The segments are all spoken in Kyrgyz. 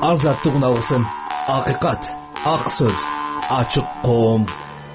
азаттыгын алсын. Акыйкат, ак сөз, ачык коом.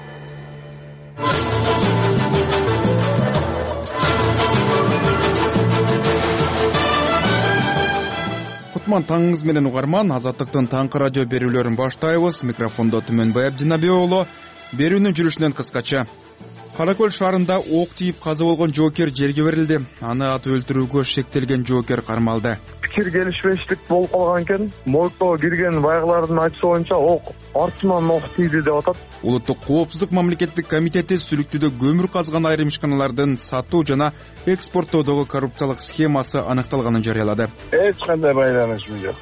Кутман таңыңыз менен угарман, Азаттыктын таңкы радио берүүлөрүн баштайбыз. Микрофондо Түмөнбай Абдинабек уулу. Берүүнүн жүрүшүнөн кыскача. Кара Көл шаарында ок тийип каза болгон жоокер жерге берилди. Аны атып өлтүрүүгө шектелген жоокер кармалды. Пикир келишпештик болуп калган экен. Моргко кирген байгылардын айтышы боюнча ок артынан ок тийди деп атат. Улуттук коопсуздук мамлекеттик комитети Сүлүктүүдө көмүр казган айрым ишканалардын сатуу жана экспорттоодогу коррупциялык схемасы аныкталганын жарыялады. Эч кандай байланышым жок.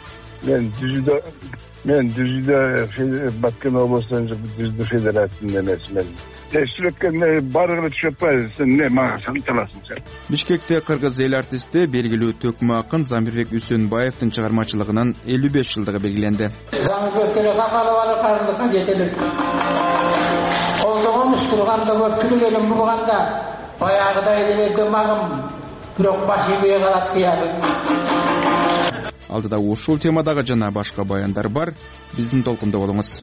Мен Дүзүдө Баткен областын Дүзүдө федерациясында эмесмин. Текшүрөткөн барыгы түшүп атпайбы, сен эмне мага санталасың сен? Бишкекте кыргыз эл артисти белгилүү төкмө акын Замирбек Үсөнбаевдин чыгармачылыгынын 55 жылдыгы белгиленди. Замирбекке какалыбалы кардыкка жетелик. Колдогон турганда көпчүлүк элем бурганда баягыдай эле дымагым бирок башы бие калат кыябы. Алдыда ушул темадагы жана башка баяндар бар. Биздин толкунда болуңуз.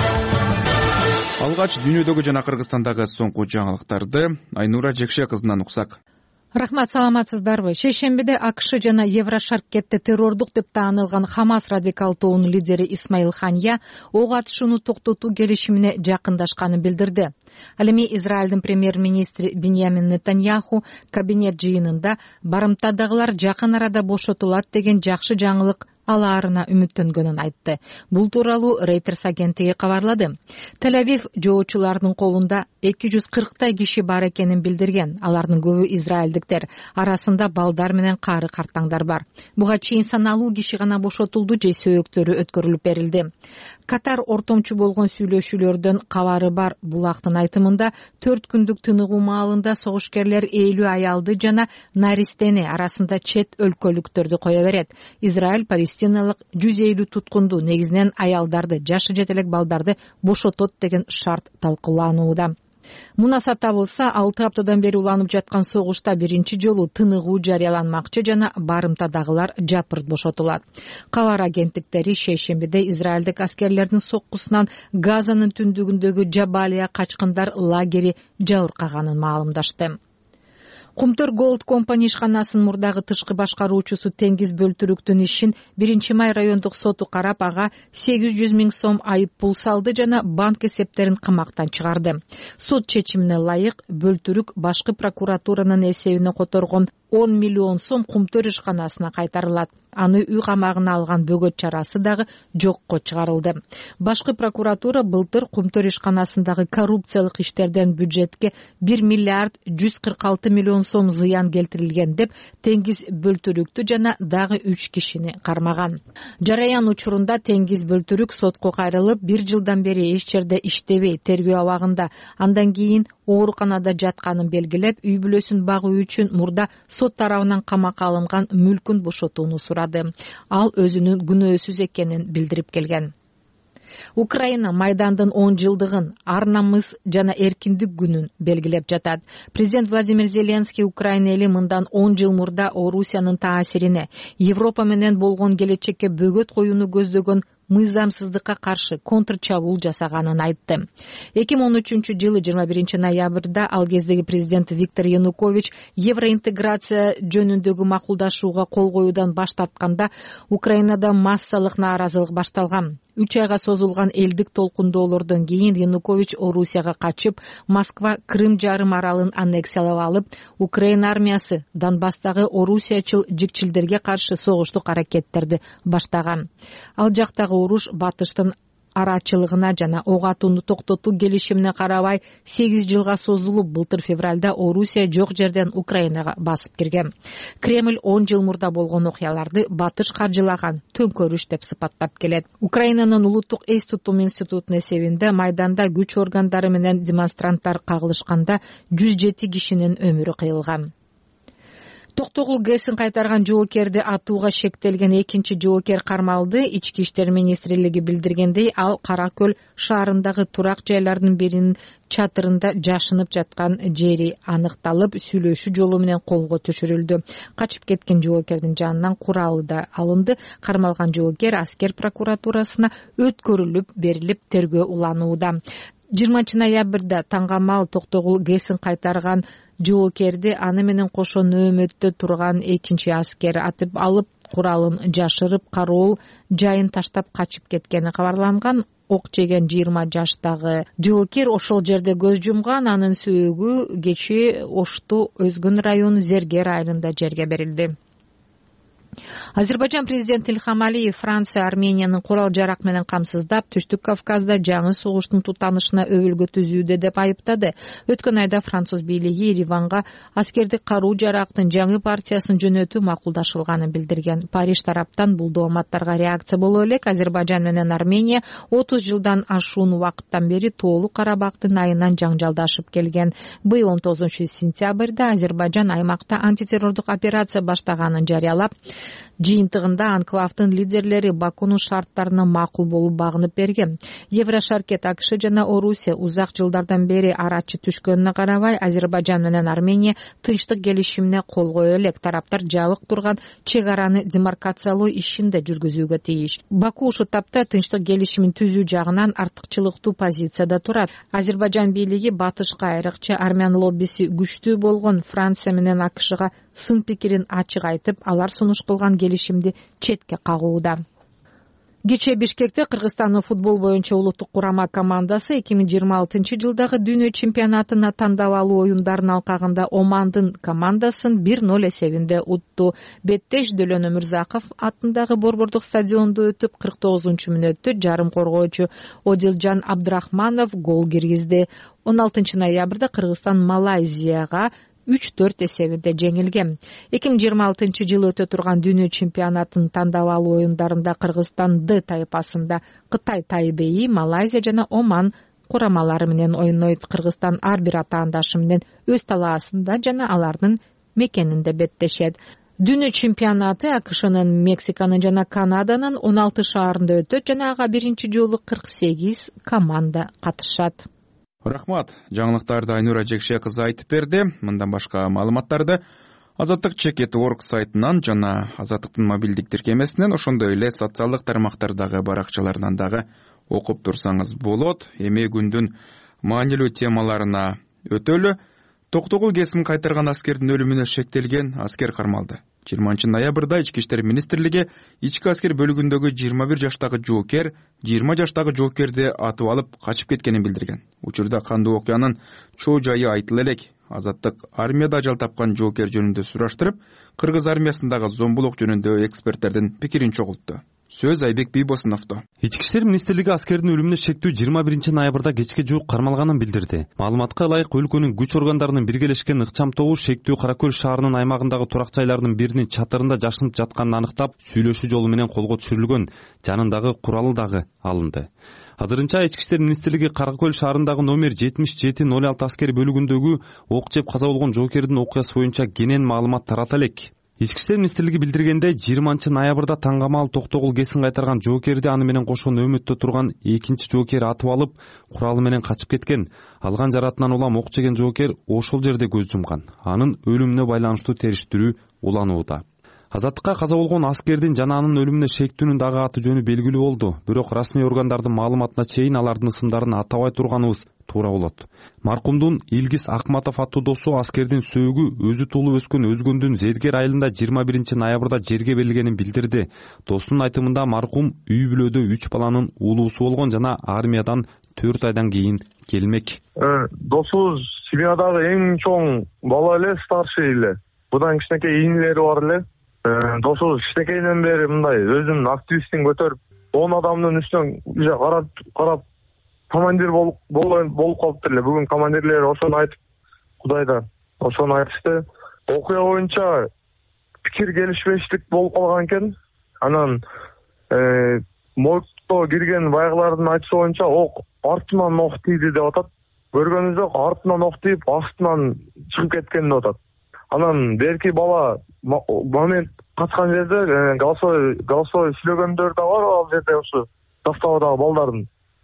Алгач дүйнөдөгү жана Кыргызстандагы соңку жаңылыктарды Айнура Жекше кызынан уксак. Рахмат, саламатсыздарбы? Шейшембиде АКШ жана Еврошаркетте террордук деп таанылган Хамас радикал тобунун лидери Исмаил Ханья ок атышууну токтотуу келишимине жакындашканын билдирди. Ал эми Израилдин премьер-министри Биньямин Нетаньяху кабинет жыйынында барымтадагылар жакын арада бошотулат деген жакшы жаңылык алаарына үмүттөнгөнүн айтты. Бул тууралуу Reuters агенттиги кабарлады. Тель-Авив жоочулардын колунда 240 киши бар экенин билдирген. Алардын көбү израилдиктер, арасында балдар менен кары картаңдар бар. Буга чейин саналуу киши гана бошотулду же сөөктөрү өткөрүлүп берилди. Катар ортомчу болгон сүйлөшүүлөрдөн кабары бар Булактын айтымында 4 күндүк тыныгуу маалында согушкерлер 50 аялды жана наристени арасында чет өлкөлүктөрдү кое берет. Израиль палестиналык 150 туткунду, негизинен аялдарды, жашы жетелек балдарды бошотот деген шарт талкууланууда. Мунаса табылса, 6 аптадан бери уланып жаткан согушта биринчи жолу тыныгуу жарыяланмакчы жана барымтадагылар жапырт бошотулат. Кабар агенттиктери шейшембиде израилдик аскерлердин соккусунан Газанын түндүгүндөгү Жабалия качкындар лагери жабыркаганын маалымдашты. Кумтөр Gold Company ишканасынын мурдагы тышкы башкаруучусу Теңиз Бөлтүрүктүн ишин 1-май райондук соту карап, ага 800 000 сом айып пул салды жана банк эсептерин камактан чыгарды. Сот чечимине ылайык Бөлтүрүк башкы прокуратуранын эсебине которгон 10 миллион сом Кумтөр ишканасына кайтарылат. Аны үй камагына алган бөгөт чарасы дагы жокко чыгарылды. Башкы прокуратура былтыр Кумтөр ишканасындагы коррупциялык иштерден бюджетке 1 миллиард 146 миллион сом зыян келтирилген деп Теңиз Бөлтүрүктү жана дагы 3 кишини кармаган. Жараян учурунда Теңиз Бөлтүрүк сотко кайрылып 1 жылдан бери эч жерде иштебей, тергөө абагында, андан кийин ооруканада жатканын белгилеп, үй бүлөсүн багуу үчүн мурда сот тарабынан камакка алынган мүлкүн бошотууну сурады. Ал өзүнүн күнөөсүз экенин билдирип келген. Украина Майдандын 10 жылдыгын, ар намыс жана эркиндик күнүн белгилеп жатат. Президент Владимир Зеленский Украина эли мындан 10 жыл мурда Орусиянын таасирине, Европа менен болгон келечекке бөгөт коюуну көздөгөн мыйзамсыздыкка каршы контрчабуул жасаганын айтты. 2013-жылы 21 ноябрда ал кездеги президент Виктор Янукович евроинтеграция жөнүндөгү макулдашууга кол коюудан баш тартканда Украинада массалык нааразылык башталган. 3 айга созулган элдик толкундоолордон кийин Янукович Орусияга качып, Москва Крым жарым аралын аннексиялап алып, Украина армиясы Донбасстагы орусиячыл жикчилдерге каршы согуштук аракеттерди баштаган. Ал жактагы уруш батыштын арачылыгына жана ок атууну токтотуу келишимине карабай 8 жылга созулуп, былтыр февралда Орусия жок жерден Украинага басып кирген. Кремль 10 жыл мурда болгон окуяларды батыш каржылаган төңкөрүш деп сыпаттап келет. Украинанын улуттук эс тутум институтунун эсебинде майданда күч органдары менен демонстранттар кагылышканда 107 кишинин өмүрү кыйылган. Токтогул ГЭСин кайтарган жоокерди атууга шектелген экинчи жоокер кармалды. Ички иштер министрлиги билдиргендей, ал Кара Көл шаарындагы турак жайлардын биринин чатырында жашынып жаткан жери аныкталып, сүйлөшүү жолу менен колго түшүрүлдү. Качып кеткен жоокердин жанынан куралы да алынды. Кармалган жоокер аскер прокуратурасына өткөрүлүп берилип, тергөө уланууда. 20 ноябрда таңгамал Токтогул ГЭСин кайтарган жоокерди аны менен кошо нөөмөттө турган экинчи аскер атып алып, куралын жашырып, кароол жайын таштап качып кеткени кабарланган. Ок жеген 20 жаштагы жоокер ошол жерде көз жумган. Анын сөөгү кечээ Ошту Өзгүн району Зергер айылында жерге берилди. Азербайжан президенти Илхам Алиев Франция Армениянын курал жарак менен камсыздап, Түштүк Кавказда жаңы согуштун тутанышына өбөлгө түзүүдө деп айыптады. Өткөн айда француз бийлиги Ереванга аскердик каруу жарактын жаңы партиясын жөнөтүү макулдашылганын билдирген. Париж тараптан бул дооматтарга реакция боло элек Азербайжан менен Армения 30 жылдан ашуун убакыттан бери Тоолу Карабактын айынан жаңжалдашып келген. Быйыл 19-сентябрда Азербайжан аймакта антитеррордук операция баштаганын жарыялап, жыйынтыгында анклавдын лидерлери Бакунун шарттарына макул болуп багынып берген. Еврошаркет АКШ жана Орусия узак жылдардан бери арачы түшкөнүнө карабай, Азербайжан менен Армения тынчтык келишимине кол кое элек. Тараптар жабык турган чек араны демаркациялоо ишин да жүргүзүүгө тийиш. Баку ушул тапта тынчтык келишимин түзүү жагынан артыкчылыктуу позицияда турат. Азербайжан бийлиги батышка, айрыкча армян лоббиси күчтүү болгон Франция менен АКШга сын пикирин ачык айтып, алар сунуш кылган келишимди четке кагууда. Кечээ Бишкекте Кыргызстандын футбол боюнча улуттук курама командасы 2026 жылдагы дүйнө чемпионатына тандап алуу оюндарынын алкагында Омандын командасын 1-0 эсебинде утту. Беттеш Дөлөн Өмүрзаков атындагы борбордук стадиондо өтүп, 49-мүнөттө жарым коргоочу Одилжан Абдрахманов гол киргизди. 16 ноябрда Кыргызстан Малайзияга 3-4 эсебинде жеңилген. 2026 жылы өтө турган дүйнө чемпионатын тандап алуу оюндарында Кыргызстан Д тайпасында Кытай Тайбэйи, Малайзия жана Оман курамалары менен ойнойт. Кыргызстан ар бир атаандашы менен өз талаасында жана алардын мекенинде беттешет. Дүйнө чемпионаты АКШнын, Мексиканын жана Канаданын 16 шаарында өтөт жана ага биринчи жолу 48 команда катышат. Рахмат. Жаңылыктарды Айнура Жекше кызы айтып берди. Мындан башка маалыматтарды Азаттык Чекет.org сайтынан жана Азаттыктын мобилдик тиркемесинен, ошондой эле социалдык тармактардагы баракчаларынан дагы окуп турсаңыз болот. Эми күндүн маанилүү темаларына өтөлү. Токтогул ГЭСин кайтарган аскердин өлүмүнө шектелген аскер кармалды. 20 ноябрда Ички иштер министрлиги ички аскер бөлүгүндөгү 21 жаштагы жоокер 20 жаштагы жоокерди атып алып качып кеткенин билдирген. Учурда кандуу окуянын чоо жайы айтыла элек. Азаттык армияда ажал тапкан жоокер жөнүндө сураштырып, Кыргыз армиясындагы зомбулук жөнүндө эксперттердин пикирин чогултту. Сөз Айбек Бийбосуновдо. Ички иштер министрлиги аскердин өлүмүнө шектүү 21 ноябрда кечке жуук кармалганын билдирди. Маалыматка ылайык, өлкөнүн күч органдарынын биргелешкен ыкчам тобу шектүү Кара Көл шаарынын аймагындагы турак жайлардын биринин чатырында жашынып жатканын аныктап, сүйлөшүү жолу менен колго түшүрүлгөн, жанындагы куралы дагы алынды. Азырынча Ички иштер министрлиги Кара Көл шаарындагы номер 7706 аскер бөлүгүндөгү ок жеп каза болгон жоокердин окуясы боюнча кенен маалымат тарата элек. Ички иштер министрлиги билдиргендей, 20 ноябрда таңгамал Токтогул ГЭСин кайтарган жоокерди аны менен кошо нөөмөттө турган экинчи жоокер атып алып, куралы менен качып кеткен. Алган жаратынан улам ок жеген жоокер ошол жерде көз жумган. Анын өлүмүнө байланыштуу териштирүү уланууда. Азаттыкка каза болгон аскердин жана анын өлүмүнө шектүүнүн дагы аты жөнү белгилүү болду. Бирок расмий органдардын маалыматына чейин алардын ысымдарын атабай турганыбыз туура болот. Маркумдун Илгиз Акматов аттуу досу аскердин сөөгү өзү туулуп өскөн Өзгөндүн Зергер айылында 21 ноябрда жерге берилгенин билдирди. Досунун айтымында маркум үй бүлөдө 3 баланын уулуусу болгон жана армиядан 4 айдан кийин келмек. Досубуз семьядагы эң чоң бала эле, старший эле. Будан кичинекей ийнелери бар эле. Досубуз кичинекейден бери мындай өзүнүн активистин көтөрүп, 10 адамдын үстүнөн карап командир болуп калыптыр эле. Бүгүн командирлер ошону айтып, Кудайда ошону айтышты. Окуя боюнча пикир келишпештик болуп калган экен. Анан моргто кирген байгылардын айтышы боюнча артынан ок тийди деп атат. Көргөнүбүз жок, артынан ок тийип, астынан чыгып кеткен деп атат. Анан берки бала момент качкан жерде голосовой сүйлөгөндөр да бар ал жерде, ушу заставадагы балдардын.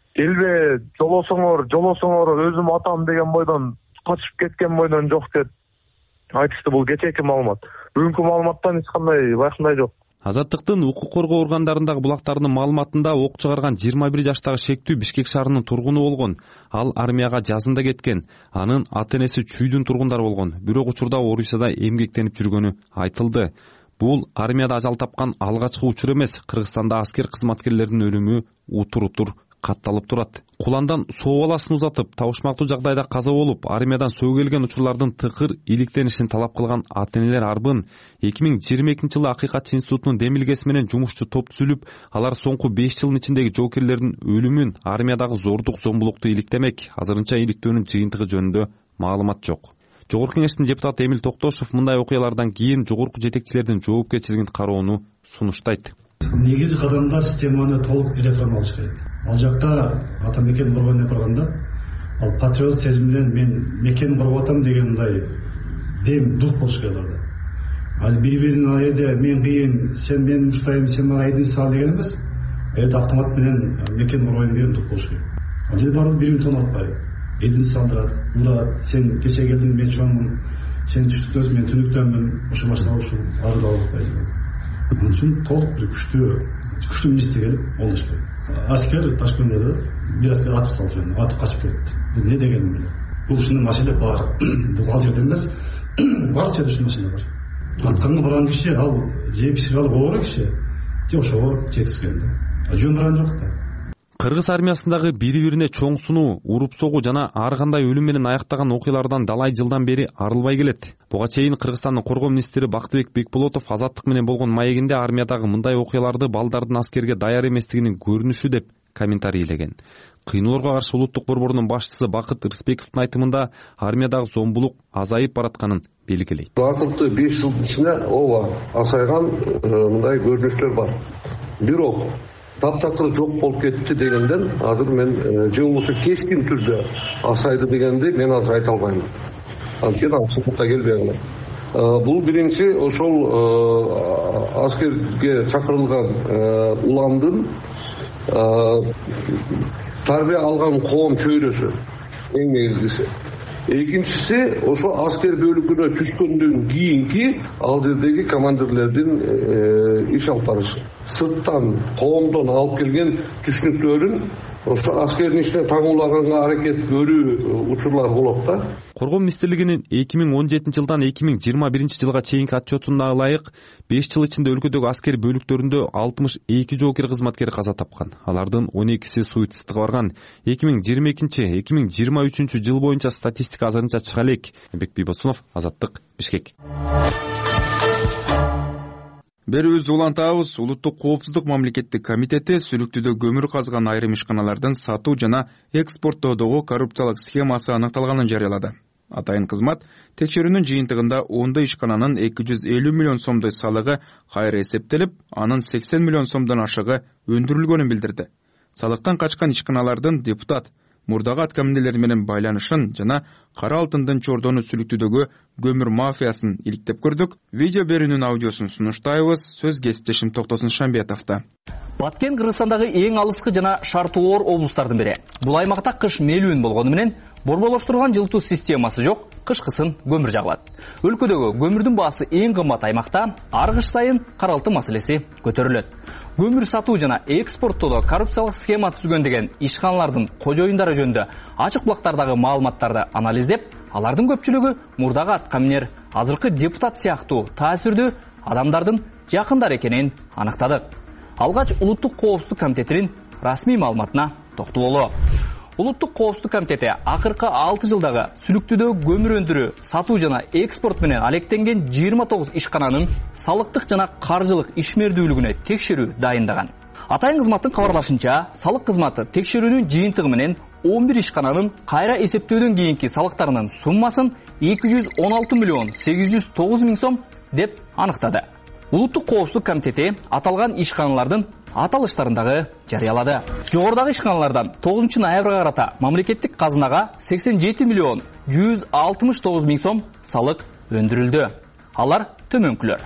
Элбе жолосоңор өзүм атам деген бойдон качып кеткен бойдон жок деп айтышты. Бул кечээки маалымат. Бүгүнкү маалыматтан эч кандай байкандай жок. Азаттыктын укук коргоо органдарындагы булактардын маалыматында ок чыгарган 21 жаштагы шектүү Бишкек шаарынын тургуну болгон. Ал армияга жазында кеткен. Анын ата-энеси Чүйдүн тургундары болгон. Бирок учурда Орусияда эмгектенип жүргөнү айтылды. Бул армияда ажал тапкан алгачкы учур эмес. Кыргызстанда аскер кызматкерлеринин өлүмү утур катталып турат. Куландан соо баласын узатып, табышмактуу жагдайда каза болуп, армиядан сөө келген учурлардын тыкыр иликтенишин талап кылган ата-энелер арбын 2022-жылы Акыйкат институтунун демилгеси менен жумушчу топ түзүлүп, алар соңку 5 жылдын ичиндеги жоокерлердин өлүмүн, армиядагы зордук зомбулукту иликтемек. Азырынча иликтөөнүн жыйынтыгы жөнүндө маалымат жок. Жогорку кеңештин депутаты Эмил Токтошов мындай окуялардан кийин жогорку жетекчилердин жоопкерчилигин кароону сунуштайт. Негизи кадамдар системаны толук реформалаш керек. Ал жакта ата мекен коргонуп барганда, ал патриот сезим менен мен мекен коргоп атам деген мындай дем дух болуш керек аларда. Ал бири-биринин айда мен кыйын, сен мен уштайм, сен мага эдин сал деген эмес. Автомат менен мекен коргойм деген дух болуш керек. Ал жерде баары бири-бирин тонотпай, эдин салдырат, урат, сен кече келдиң, мен чоңмун, сен түштүктөсүң, мен түнүктөнмүн, ошо башталып ушул аргалыктай. Bunun için толук bir güçlü minister gelip olmuş gibi. Asker Taşkınlar'da bir asker atıp saldı. Atıp kaçıp gitti. Bu ne degenim bilir. Bu şunun mesele var. Bu al yerden emez. Var çeşitli şunun mesele var. Atkanı varan kişi al. Psikolog olarak kişi. Yok şu жетишкенде. Жөн баран жок да. Кыргыз армиясындагы бири-бирине чоң сунуу, уруп согуу жана ар кандай өлүм менен аяктаган окуялардан далай жылдан бери арылбай келет. Буга чейин Кыргызстандын коргоо министри Бактыбек Бекболотов Азаттык менен болгон маегинде армиядагы мындай окуяларды балдардын аскерге даяр эместигинин көрүнүшү деп комментарий илеген. Кыйноолорго каршы улуттук борборунун башчысы Бакыт Рысбековдун айтымында армиядагы зомбулук азайып баратканын белгилейт. Акыркы 5 жылдын ичинде ооба азайган мындай көрүнүштөр бар. Бирок таптакыр жок болуп кетти дегенден азыр мен же болбосо кескин түрдө асайды дегенди мен азыр айта албайм. Анткени ачыктыкка келбей калат. Бул биринчи ошол аскерге чакырылган уламдын тарбия алган коом чөйрөсү эң негизгиси. Экинчиси ошо аскер бөлүкүнө түшкөндөн кийинки ал жердеги командирлердин иш алып барышы. Сырттан коомдон алып келген түшүнүктөрүн ошо аскердин ичине таңуулаганга аракет көрүү учурлар болот да. Коргоо министрлигинин 2017-жылдан 2021-жылга чейинки отчетуна ылайык 5 жыл ичинде өлкөдөгү аскер бөлүктөрүндө 62 жоокер кызматкер каза тапкан. Алардын 12си суицидке барган. 2022-2023 жыл боюнча статистика азырынча чыга элек. Эмбек Бийбосунов, Азаттык, Бишкек. Берүүбүздү улантабыз. Улуттук коопсуздук мамлекеттик комитети Сүлүктүдө көмүр казган айрым ишканалардын сатуу жана экспорттоодогу коррупциялык схемасы аныкталганын жарыялады. Атайын кызмат текшерүүнүн жыйынтыгында 10 ишкананын 250 миллион сомдой салыгы кайра эсептелип, анын 80 миллион сомдон ашыгы өндүрүлгөнүн билдирди. Салыктан качкан ишканалардын депутат мурдагы аткаминелер менен байланышын жана кара алтындын чордону Сүлүктүдөгү көмүр мафиясын иликтеп көрдүк. Видео берүүнүн аудиосун сунуштайбыз. Сөз кесиптешим Токтосун Шамбетовдо. Баткен Кыргызстандагы эң алыскы жана шарты оор облустардын бири. Бул аймакта кыш мелүүн болгону менен борболоштурган жылытуу системасы жок, кышкысын көмүр жагылат. Өлкөдөгү көмүрдүн баасы эң кымбат аймакта ар кыш сайын каралты маселеси көтөрүлөт. Көмүр сатуу жана экспорттоодо коррупциялык схема түзгөн деген ишканалардын кожоюндары жөнүндө ачык булактардагы маалыматтарды анализдеп, алардын көпчүлүгү мурдагы аткаминер, азыркы депутат сыяктуу таасирдүү адамдардын жакындары экенин аныктадык. Алгач Улуттук коопсуздук комитетинин расмий маалыматына токтололу. Улуттук коопсуздук комитети акыркы 6 жылдагы Сүлүктүдө көмүр өндүрүү, сатуу жана экспорт менен алектенген 29 ишкананын салыктык жана каржылык ишмердүүлүгүнө текшерүү дайындаган. Атайын кызматтын кабарлашынча, салык кызматы текшерүүнүн жыйынтыгы менен 11 ишкананын кайра эсептөөдөн кийинки салыктарынын суммасын 216 миллион 809 миң сом деп аныктады. Улуттук коопсуздук комитети аталган ишканалардын аталыштарындагы жарыялады. Жогорудагы ишканалардан 9 ноябрга карата мамлекеттик казынага 87 миллион 169 миң сом салык өндүрүлдү. Алар төмөнкүлөр.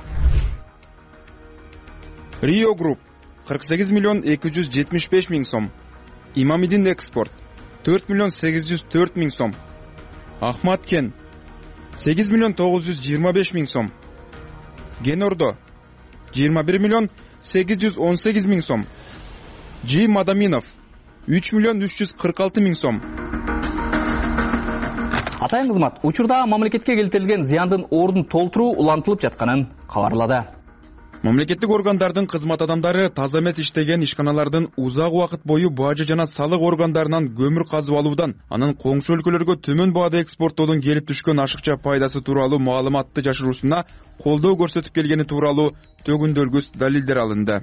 Rio Group 48 миллион 275 миң сом. Имамидин Экспорт 4 миллион 804 миң сом. Ахмат Кен 8 миллион 925 миң сом. Генордо 21 миллион 818 миң сом. Джи Мадаминов 3 миллион 346 миң сом. Атайын кызмат учурда мамлекетке келтирилген зыяндын ордун толтуруу улантылып жатканын кабарлады. Мамлекеттик органдардын кызмат адамдары таза эмес иштеген ишканалардын узак убакыт бою бажы жана салык органдарынан көмүр казып алуудан, анын коңшу өлкөлөргө төмөн баада экспорттоодон келип түшкөн ашыкча пайдасы тууралуу маалыматты жашыруусуна колдоо көрсөтүп келгени тууралуу төгүндөлгүс далилдер алынды.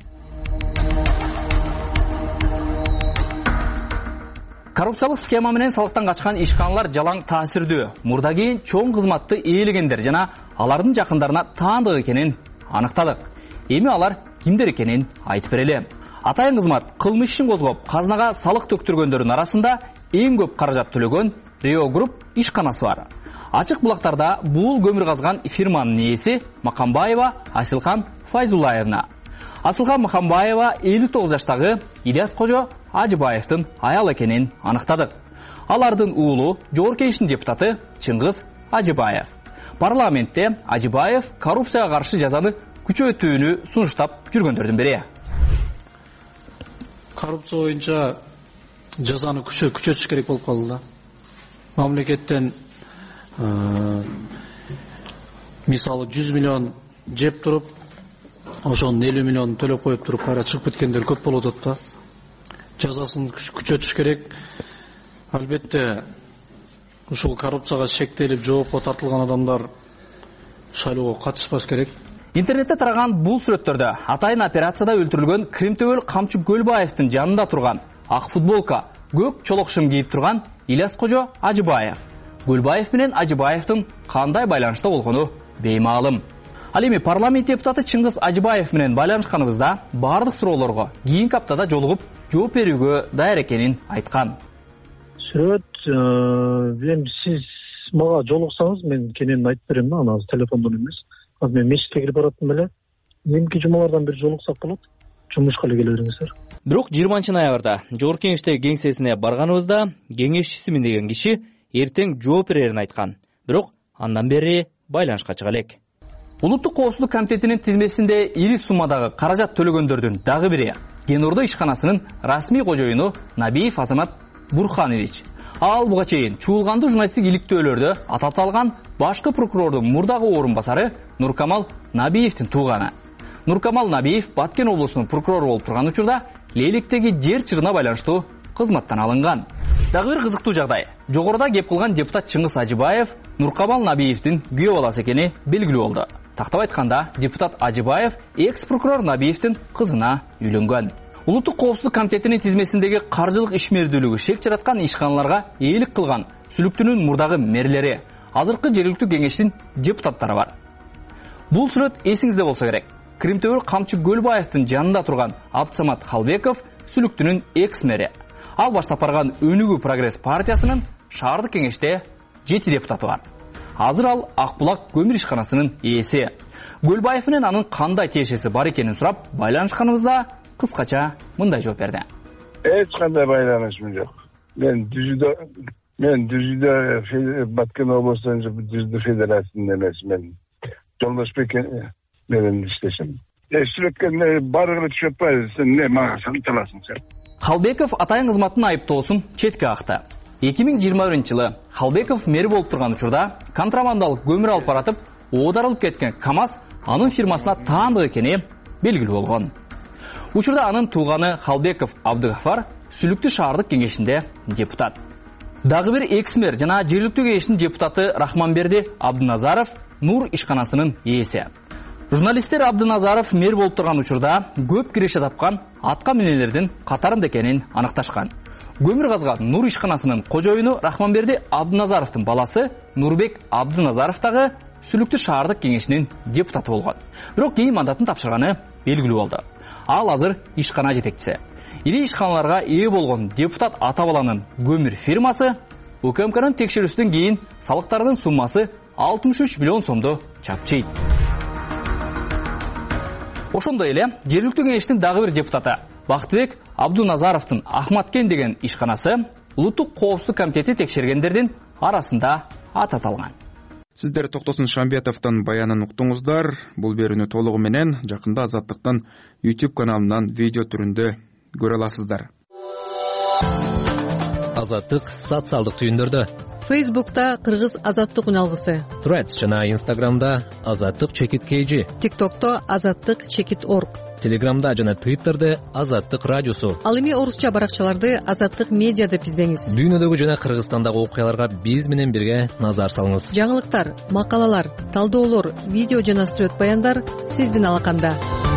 Коррупциялык схема менен салыктан качкан ишканалар жалаң таасирдүү, мурда кийин чоң кызматты ээлегендер жана алардын жакындарына таандык экенин аныктадык. Эми алар кимдер экенин айтып берели. Атайын кызмат кылмыш ишин козгоп, казынага салык төктүргөндөрдүн арасында эң көп каражат төлөгөн Rio Group ишканасы бар. Ачык булактарда бул көмүр казган фирманын ээси Макамбаева Асилхан Файзуллаевна. Асылхан Макамбаева 59 жаштагы Ильяс Кожо Ажыбаевдин аял экенин аныктадык. Алардын уулу Жогорку Кеңештин депутаты Чыңгыз Ажыбаев. Парламентте Ажыбаев коррупцияга каршы жазаны күчөтүүнү сунуштап жүргөндөрдүн бири. Коррупция боюнча жазаны күчөтүш керек болуп калды. Мамлекеттен мисалы 100 миллион жеп туруп, ошонун 50 миллион төлөп коюп туруп кайра чыгып кеткендер көп болуп атат да. Жазасын күчөтүш керек. Албетте ушул коррупцияга шектелип жоопко тартылган адамдар шайлоого катышпаш керек. Интернетте тараган бул сүрөттөрдө атайын операцияда өлтүрүлгөн Кримтөбөл Камчы Көлбаевдин жанында турган ак футболка, көк чолок шым кийип турган Ильяс Кожо Ажыбаев. Көлбаев менен Ажыбаевдин кандай байланышта болгону беймаалым. Ал эми парламент депутаты Чыңгыз Ажыбаев менен байланышканыбызда бардык суроолорго кийинки аптада жолугуп жооп берүүгө даяр экенин айткан. Сүрөт эми сиз мага жолуксаңыз мен кенен айтып берем да, анан телефондон эмес. Азыр мен мешитке кирип бараттым эле. Эмки жумалардан бир жолуксак болот. Жумушка эле келе бериңиздер. Бирок 20-ноябрда Жогорку Кеңештеги кеңсесине барганыбызда кеңешчисимин деген киши эртең жооп берерин айткан. Бирок андан бери байланышка чыга элек. Улуттук коопсуздук комитетинин тизмесинде ири суммадагы каражат төлөгөндөрдүн дагы бири Генордо ишканасынын расмий кожоюну Набиев Азамат Бурханович. Ал буга чейин чуулгандуу журналисттик иликтөөлөрдө атап алган башкы прокурордун мурдагы орун басары Нуркамал Набиевдин тууганы. Нуркамал Набиев Баткен облусунун прокурору болуп турган учурда Лейликтеги жер чырына байланыштуу кызматтан алынган. Дагы бир кызыктуу жагдай. Жогоруда кеп кылган депутат Чыңгыз Ажыбаев Нуркамал Набиевдин күйөө баласы экени белгилүү болду. Тактап айтканда, депутат Ажыбаев экс-прокурор Набиевдин кызына үйлөнгөн. Улуттук коопсуздук комитетинин тизмесиндеги каржылык ишмердүүлүгү шек жараткан ишканаларга ээлик кылган сүлүктүнүн мурдагы мэрлери, азыркы жергиликтүү кеңештин депутаттары бар. Бул сүрөт эсиңизде болсо керек. Кримтөбөл Камчы Көлбаевдин жанында турган Абдсамат Халбеков сүлүктүнүн экс-мэри. Ал баштап барган Өнүгүү Прогресс партиясынын шаардык кеңеште 7 депутаты бар. Азыр ал Акбулак көмүр ишканасынын ээси. Көлбаев менен анын кандай тиешеси бар экенин сурап байланышканыбызда кыскача мындай жооп берди. Эч кандай байланышым жок. Мен Дүзүдө Баткен облусунун Дүзүдө федерациясынын эмесимин. Жолдошбек менен иштешем. Сүрөткө барыгы түшүп атпайбы, сен эмне мага санталасың сен? Халбеков атайын кызматтын айыптоосун четке акты. 2021-жылы Халбеков мэр болуп турган учурда контрабандалык көмүр алып баратып, оодарылып кеткен КАМАЗ анын фирмасына таандык экени белгилүү болгон. Учурда анын тууганы Халбеков Абдыгафар Сүлүктүү шаардык кеңешинде депутат. Дагы бир экс-мэр жана жергиликтүү кеңештин депутаты Рахманберди Абдыназаров Нур ишканасынын ээси. Журналисттер Абдыназаров мэр болуп турган учурда көп киреше тапкан атка минелердин катарында экенин аныкташкан. Көмүр казган Нур ишканасынын кожоюну Рахманберди Абдыназаровдун баласы Нурбек Абдыназаров дагы Сүлүктүү шаардык кеңешинин депутаты болгон. Бирок кийин мандатын тапшырганы белгилүү болду. Ал азыр ишкана жетекчиси. Ири ишканаларга ээ болгон депутат ата баланын көмүр фирмасы УКМКнын текшерүүсүнөн кийин салыктардын суммасы 63 миллион сомду чапчыйт. Ошондой эле жергиликтүү кеңештин дагы бир депутаты Бактыбек Абдуназаровдун Ахматкен деген ишканасы Улуттук коопсуздук комитети текшергендердин арасында аты аталган. Сиздер Токтосун Шамбетовдун баянын уктуңуздар. Бул берүүнү толугу менен жакында Азаттыктын YouTube каналынан видео түрүндө көрө аласыздар. Азаттык социалдык түйүндөрдө. Facebook'ta Kırgız Azatlık Unalgısı. Threads жана Instagram'da Azatlık Çekit KG. TikTok'ta Azatlık Çekit Org. Telegram'da жана Twitter'da Azatlık Radyosu. Ал эми орусча баракчаларды Азаттык медиа деп издеңиз. Дүйнөдөгү жана Кыргызстандагы окуяларга биз менен бирге назар салыңыз. Жаңылыктар, макалалар, талдоолор, видео жана сүрөт баяндар сиздин алаканда.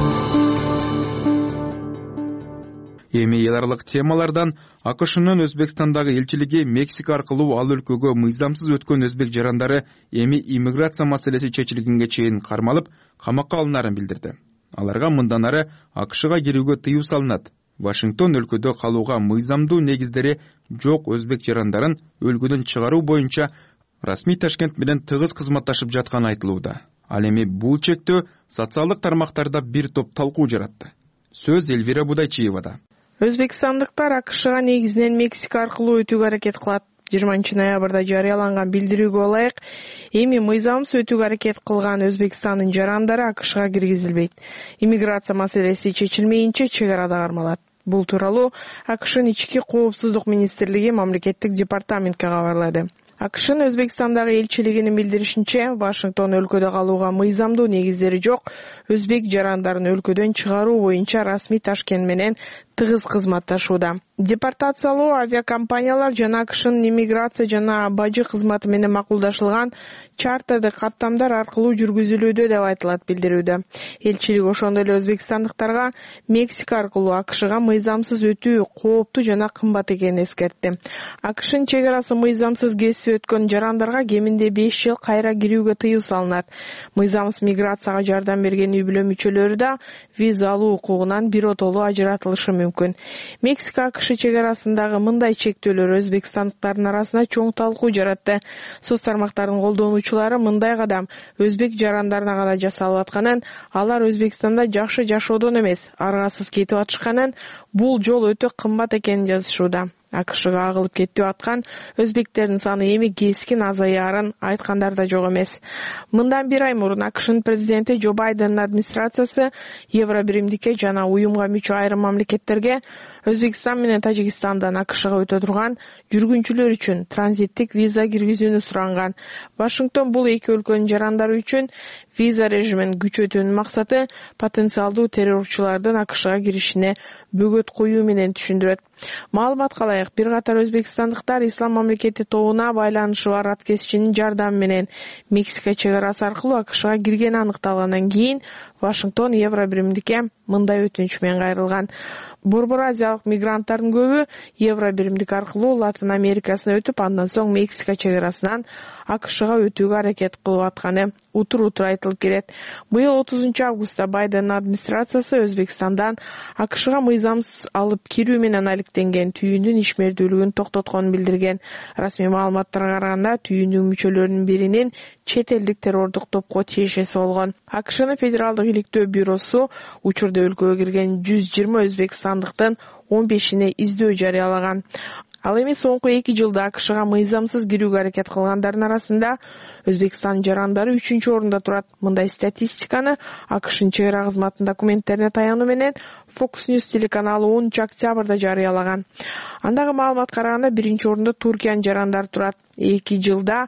Эми эл аралык темалардан АКШнын Өзбекстандагы элчилиги Мексика аркылуу ал өлкөгө мыйзамсыз өткөн өзбек жарандары эми иммиграция маселеси чечилгенге чейин кармалып, камакка алынарын билдирди. Аларга мындан ары АКШга кирүүгө тыюу салынат. Вашингтон өлкөдө калууга мыйзамдуу негиздери жок өзбек жарандарын өлкөдөн чыгаруу боюнча расмий Ташкент менен тыгыз кызматташып жатканы айтылууда. Ал эми бул чектөө социалдык тармактарда бир топ талкуу жаратты. Сөз Эльвира Будайчиевада. Өзбекстандыктар АКШга негизинен Мексика аркылуу өтүүгө аракет кылат. 20 ноябрда жарыяланган билдирүүгө ылайык, эми мыйзамсыз өтүүгө аракет кылган Өзбекстандын жарандары АКШга киргизилбейт. Иммиграция маселеси чечилмейинче чек арада кармалат. Бул тууралуу АКШнын ички коопсуздук министрлиги мамлекеттик департаментке кабарлады. АКШнын Өзбекстандагы элчилигинин билдиришинче, Вашингтон өлкөдө калууга мыйзамдуу негиздери жок өзбек жарандарын өлкөдөн чыгаруу боюнча расмий Ташкент менен тыгыз кызматташууда. Депортациялоо авиакомпаниялар жана АКШнын иммиграция жана бажы кызматы менен макулдашылган чартердик каттамдар аркылуу жүргүзүлүүдө деп айтылат билдирүүдө. Элчилик ошондой эле өзбекстандыктарга Мексика аркылуу АКШга мыйзамсыз өтүү кооптуу жана кымбат экенин эскертти. АКШнын чек арасы мыйзамсыз кесип өткөн жарандарга кеминде 5 жыл кайра кирүүгө тыюу салынат. Мыйзамсыз миграцияга жардам берген үй-бүлө мүчөлөрү да виза алуу укугунан биротолуу ажыратылышы мүмкүн. Мексика АКШ чек арасындагы мындай чектөөлөр өзбекстандыктардын арасында чоң талкуу жаратты. Соц тармактарынын колдонуучулары мындай кадам өзбек жарандарына гана жасалып атканын, алар Өзбекстанда жакшы жашоодон эмес, аргасыз кетип атышканын, бул жол өтө кымбат экенин жазышууда. АКШга агылып кетип аткан өзбектердин саны эми кескин азаярын айткандар да жок эмес. Мындан бир ай мурун АКШнын президенти Джо Байдендин администрациясы Евробиримдикке жана уюмга мүчө айрым мамлекеттерге Өзбекстан менен Тажикстандан АКШга өтө турган жүргүнчүлөр үчүн транзиттик виза киргизүүнү суранган. Вашингтон бул эки өлкөнүн жарандары үчүн виза режимин күчөтүүнүн максаты потенциалдуу террорчулардын АКШга киришине бөгөт коюу менен түшүндүрөт. Маалыматка ылайык, бир катар өзбекстандыктар Ислам мамлекети тобуна байланышы бар аткезчинин жардамы менен Мексика чек арасы аркылуу АКШга киргени аныкталгандан кийин Вашингтон Евробиримдикке мындай өтүнүч менен кайрылган. Борбор азиялык мигранттардын көбү Евробиримдик аркылуу Латын Америкасына өтүп, андан соң Мексика чек арасынан АКШга өтүүгө аракет кылып атканы утур-утур айтылып келет. Быйыл 30 августта Байдендин администрациясы Өзбекстандан АКШга мыйзамсыз алып кирүү менен алектенген түйүндүн ишмердүүлүгүн токтотконун билдирген. Расмий маалыматтарга караганда түйүндүн мүчөлөрүнүн биринин чет элдик террордук топко тиешеси болгон. АКШнын федералдык иликтөө бюросу учурда өлкөгө кирген 120 өзбекстандыктын 15-ине издөө жарыялаган. Ал эми соңку 2 жылда АКШга мыйзамсыз кирүүгө аракет кылгандардын арасында Өзбекстан жарандары 3-орунда турат. Мындай статистиканы АКШнын чек ара кызматынын документтерине таянуу менен Fox News телеканалы 10 октябрда жарыялаган. Андагы маалыматка караганда 1-орунда Туркиянын жарандары турат. 2 жылда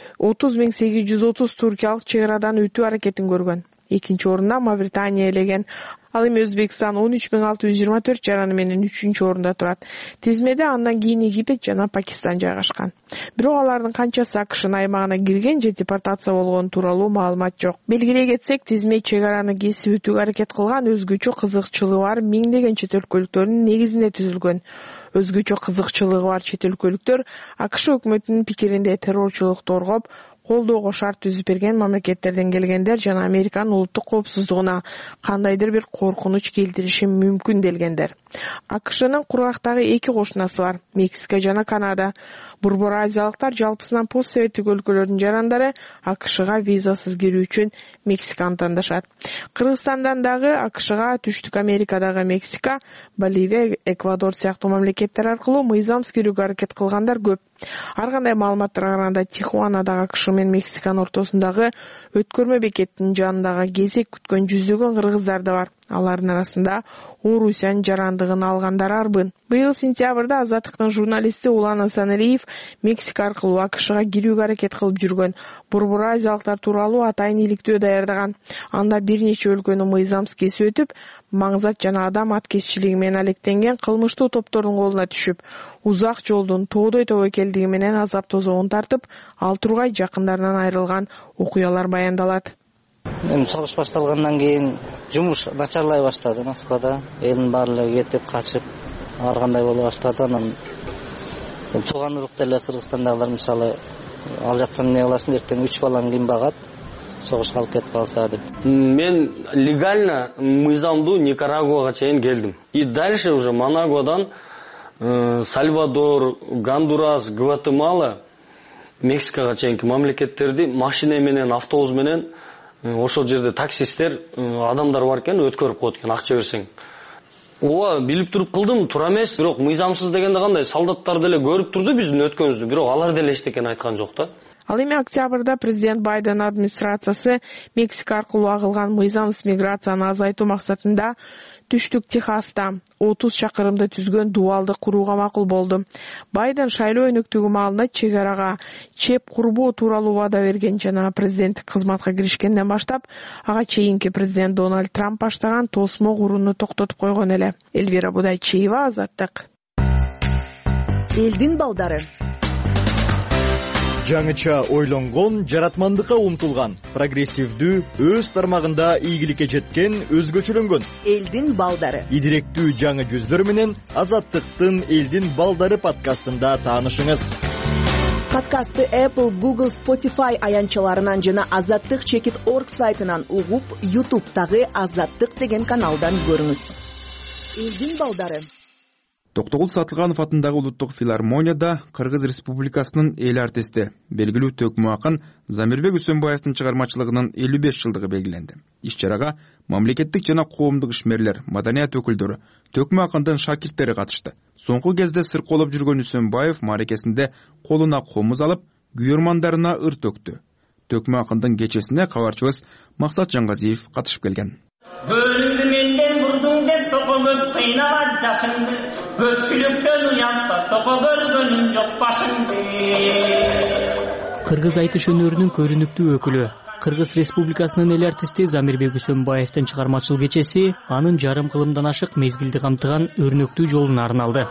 30.830 туркиялык чек арадан өтүү аракетин көргөн. 2-орунда Мавритания элеген. Ал эми Өзбекстан 13.624 жараны менен 3-орунда турат. Тизмеде андан кийин Египет жана Пакистан жайгашкан. Бирок алардын канчасы АКШнын аймагына кирген же депортация болгон тууралуу маалымат жок. Белгилей кетсек, тизме чек араны кесип өтүүгө аракет кылган өзгөчө кызыкчылыгы бар миңдеген чет өлкөлүктөрдүн негизинде түзүлгөн. Өзгөчө кызыкчылыгы бар чет өлкөлүктөр АКШ өкмөтүнүн пикиринде террорчулукту оргоп, колдоого шарт түзүп берген мамлекеттерден келгендер жана Американын улуттук коопсуздугуна кандайдыр бир коркунуч келтириши мүмкүн делгендер. АКШнын кургактагы 2 кошунасы бар, Мексика жана Канада. Борбор азиялыктар жалпысынан постсоветтик өлкөлөрдүн жарандары АКШга визасыз кирүү үчүн Мексиканы тандашат. Кыргызстандан дагы АКШга Түштүк Америкадагы Мексика, Боливия, Эквадор сыяктуу мамлекеттер аркылуу мыйзамсыз кирүүгө аракет кылгандар көп. Ар кандай маалыматтарга караганда Тихуанадагы АКШ менен Мексиканын ортосундагы өткөрмө бекеттин жанындагы кезек күткөн жүздөгөн кыргыздар да бар. Алардын арасында Орусиянын жарандыгын алгандар арбын. Быйыл сентябрда Азаттыктын журналисти Улан Асаналиев Мексика аркылуу АКШга кирүүгө аракет кылып жүргөн борбор азиялыктар тууралуу атайын иликтөө даярдаган. Анда бир нече өлкөнү мыйзамсыз кесип өтүп, маңзат жана адам аткезчилиги менен алектенген кылмыштуу топтордун колуна түшүп, узак жолдун тоодой тобокелдиги менен азап тозогун тартып, 6 тургай жакындарынан айрылган окуялар баяндалат. Согуш башталгандан кийин жумуш начарлай баштады Москвада. Элдин баары кетип, качып, ар кандай боло баштады. Анан тууган урук деле Кыргызстандагылар мисалы ал жактан эмне кыласың, эртең 3 балаң ким багат, согушка алып кетип калса деп. Мен легально мыйзамдуу Никарагуага чейин келдим. И дальше уже Манагуадан Сальвадор, Гондурас, Гватемала, Мексикага чейинки мамлекеттерди машина менен, автобус менен ошол жерде таксисттер адамдар бар экен, өткөрүп коет экен, акча берсең. Ооба, билип туруп кылдым, туура эмес, бирок мыйзамсыз дегенде кандай, солдаттар деле көрүп турду биздин өткөнүбүздү, бирок алар деле эчтекени айткан жок да. Ал эми октябрда президент Байден администрациясы Мексика аркылуу агылган мыйзамсыз миграцияны азайтуу максатында Түштүк Техаста 30 чакырымды түзгөн дубалды курууга макул болду. Байден шайлоо өнөктүгү маалында чек арага чеп курбоо тууралуу вада берген жана президенттик кызматка киришкенден баштап, ага чейинки президент Дональд Трамп баштаган тосмо курууну токтотуп койгон эле. Элвира Будайчиева, Азаттык. Элдин балдары. Жаңыча ойлонгон, жаратмандыкка умтулган, прогрессивдүү, өз тармагында ийгиликке жеткен, өзгөчөлөнгөн. Элдин балдары. Идиректүү жаңы жүздөр менен Азаттыктын Элдин балдары подкастында таанышыңыз. Подкастты Apple, Google, Spotify аянчаларынан жана Азаттык.org сайтынан угуп, YouTube'тагы Азаттык деген каналдан көрүңүз. Элдин балдары. Токтогул Сатылганов атындагы улуттук филармонияда Кыргыз Республикасынын эл артисти, белгилүү төкмө акын Замирбек Үсөнбаевдин чыгармачылыгынын 55 жылдыгы белгиленди. Иш-чарага мамлекеттик жана коомдук ишмерлер, маданият өкүлдөрү, төкмө акындын шакирттери катышты. Соңку кезде сырколоп жүргөн Үсөнбаев мааракесинде колуна комуз алып, күйөрмандарына ыр төктү. Төкмө акындын кечесине кабарчыбыз Максат Жаңгазиев катышып келген. Бөлүңдү менден бурдуң деп тoko көп кыйнаган жашыңды, көпчүлүктөн уянтпа, тoko көргөнүң жок башыңды. Кыргыз айтыш өнөрүнүн көрүнүктүү өкүлү, Кыргыз Республикасынын эл артисти Замирбек Үсөнбаевдин чыгармачыл кечеси анын жарым кылымдан ашык мезгилди камтыган өрнөктүү жолуна арналды.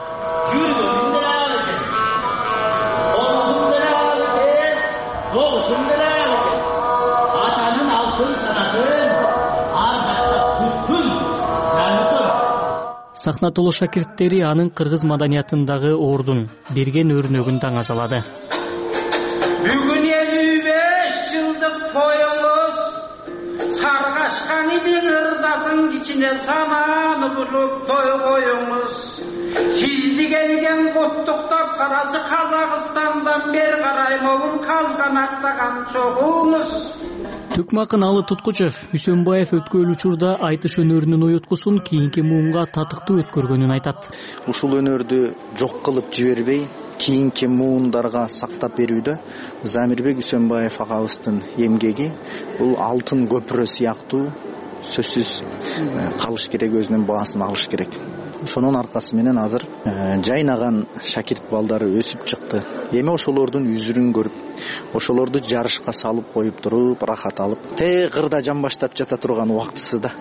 Сахна толо шакирттери анын кыргыз маданиятындагы ордун, берген өрнөгүн таңазалады. Бүгүн 55 жылдык тоюңуз, саргашкан идин ырдасын кичине сананы булуп той коюңуз. Сизди келген куттуктап карачы Казакстандан бер карай могул казганактаган чогуңуз. Төкмө акын Алы Туткучев Үсөнбаев өткөн учурда айтыш өнөрүнүн оюткусун кийинки муунга татыктуу өткөргөнүн айтат. Ушул өнөрдү жок кылып жибербей, кийинки муундарга сактап берүүдө Замирбек Үсөнбаев агабыздын эмгеги бул алтын көпүрө сыяктуу сөзсүз калыш керек, өзүнүн баасын алыш керек. Ошонун аркасы менен азыр жайнаган шакирт балдары өсүп чыкты. Эми ошолордун үзүрүн көрүп, ошолорду жарышка салып коюп туруп, рахат алып, кырда жан баштап жата турган убактысы да.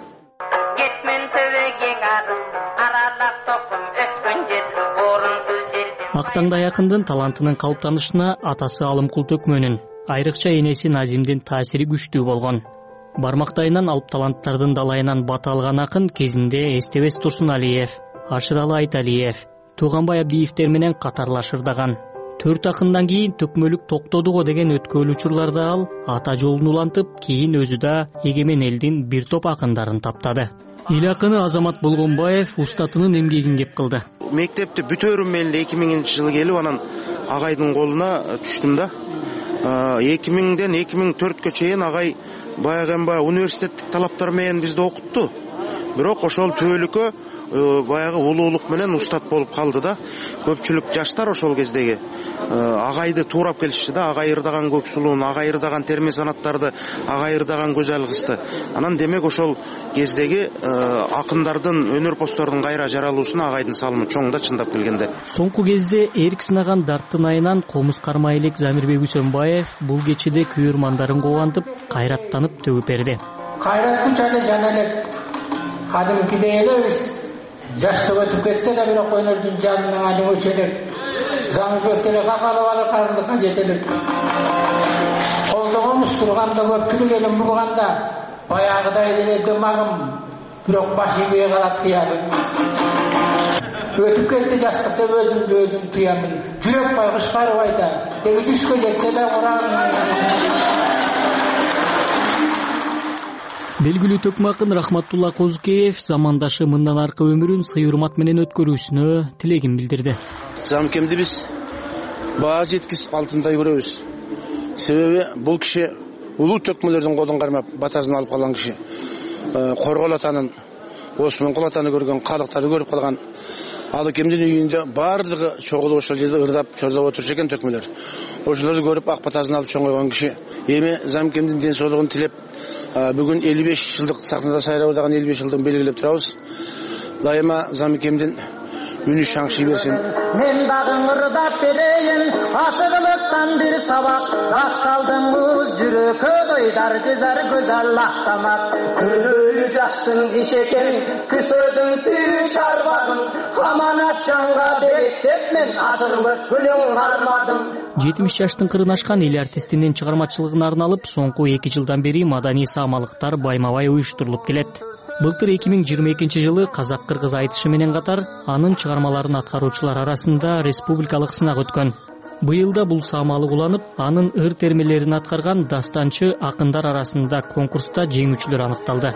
Актаңдай акындын талантынын калыптанышына атасы Алымкул Төкмөнүн, айрыкча энеси Назимдин таасири күчтүү болгон. Бармактайынан алып таланттардын далайынан бата алган акын кезинде Эстебес Турсуналиев, Ашыралы Айталиев, Тууганбай Абдиевтер менен катарлашырдаган. 4 акындан кийин төкмөлүк токтодуго деген өткөл учурларда ал ата жолун улантып, кийин өзү да эгемен элдин бир топ акындарын таптады. эл акыны Азамат Болгонбаев устатынын эмгегин кеп кылды. Мектепти бүтөрүм эле 2000-жылы келип анан агайдын колуна түштүм да. 2000ден 2004гө чейин агай баягы университеттик талаптар менен бизди окутту. Бирок ошол түбөлүккө баягы улуулук менен устат болуп калды да. Көпчүлүк жаштар ошол кездеги агайды туурап келишти да. Агай ырдаган көк сулуун, агай ырдаган терме санаттарды, агай ырдаган көзөл кызды. Анан демек ошол кездеги акындардын, өнөр посттордун кайра жаралуусуна агайдын салымы чоң да, чындап келгенде. Соңку кезде эрк сынаган дарттын айынан комуз кармай элек Замирбек Үсөнбаев бул кечеде күйөрмандарын кубандып, кайраттанып төгүп берди. Кайрат күч эле жана элек кадимкидей элебиз. Жаштык өтүп кетсе да бирок өнөрдүн жанына аны өчөлөк. Замирбек деле какалып алып карындыкка жетелик. Колдогонбуз турганда көпчүлүк элим бурганда баягыдай эле дымагым бирок баш ийбей калат кыябын. Өтүп кетти жаштык деп өзүмдү өзүм туямын. Жүрөк байкуш карып айтат. Деги түшкө жетсе да урам. Белгилүү төкмө акын Рахматулла Козукеев замандашы мындан аркы өмүрүн сый урмат менен өткөрүүсүнө тилегин билдирди. Замкемди биз баа жеткизип алтындай көрөбүз. Себеби бул киши улуу төкмөлөрдүн колун кармап батасын алып калган киши. Коргол атанын, Осмон Кул атаны көргөн, калыктарды көрүп калган. Ал кемдин үйүндө баардыгы чогулуп ошол жерде ырдап, чорлоп отурчу экен төкмөлөр. Ошолорду көрүп ак батасын алып чоңойгон киши. Эми Замкемдин ден соолугун тилеп, бүгүн 55 жылдык сахнада сайрап ырдаган 55 жылдык белгилеп турабыз. Дайыма Замкемдин үнү шаңшый берсин. Мен дагы ырдап берейин, ашыгылыктан бир сабак, ак салдыңыз жүрөккө койдар кызар көзал лактамак. Күнөөлүү жаштын иш экен, күсөдүн сүйүү чарбадым, аманат жанга беректеп мен ашыгылык күнүң армадым. 70 жаштын кырын ашкан эл артистинин чыгармачылыгына арналып, соңку 2 жылдан бери маданий саамалыктар байма-бай уюштурулуп келет. Былтыр 2022 жылы казак-кыргыз айтышы менен катар анын чыгармаларын аткаруучулар арасында республикалык сынак өткөн. Быйыл да бул саамалык уланып, анын ыр термелерин аткарган дастанчы акындар арасында конкурста жеңүүчүлөр аныкталды.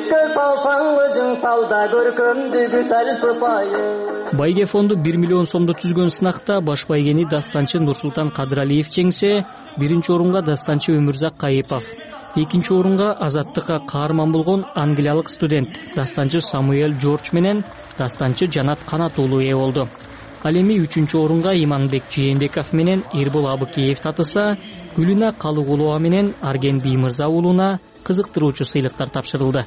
Байге фонду 1 миллион сомдо түзгөн сынакта баш байгени дастанчы Нурсултан Кадыралиев жеңсе, биринчи орунга дастанчы Өмүрзак Кайыпов, экинчи орунга азаттыкка каарман болгон англиялык студент дастанчы Самуэль Джордж менен дастанчы Жанат Канат уулу ээ болду. Ал эми 3-чү орунга Иманбек Жээнбеков менен Эрбол Абыкеев татыса, Гүлүна Калыгулова менен Арген Биймырза уулуна кызыктыруучу сыйлыктар тапшырылды.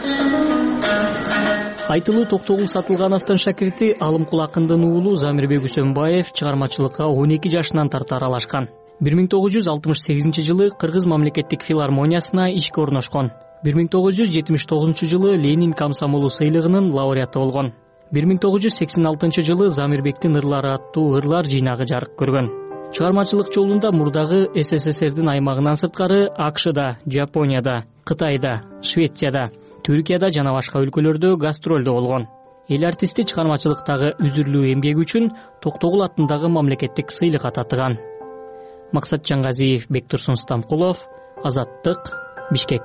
Айтылуу Токтогул Сатылгановдун шакирти Алымкул акындын уулу Замирбек Үсөнбаев чыгармачылыкка 12 жашынан тарта аралашкан. 1968 жылы Кыргыз мамлекеттик филармониясына ишке орношкон. 1979 жылы Ленин комсомолу сыйлыгынын лауреаты болгон. 1986 жылы Замирбектин ырлары аттуу ырлар жыйнагы жарык көргөн. Чыгармачылык жолунда мурдагы СССРдин аймагынан сырткары АКШда, Жапонияда, Кытайда, Швецияда, Түркияда жана башка өлкөлөрдө гастролдо болгон. Эл артисти чыгармачылыктагы үзүрлүү эмгеги үчүн Токтогул атындагы мамлекеттик сыйлыкка татыган. Максат Жангазиев, Бектурсун Стамкулов, Азаттык, Бишкек.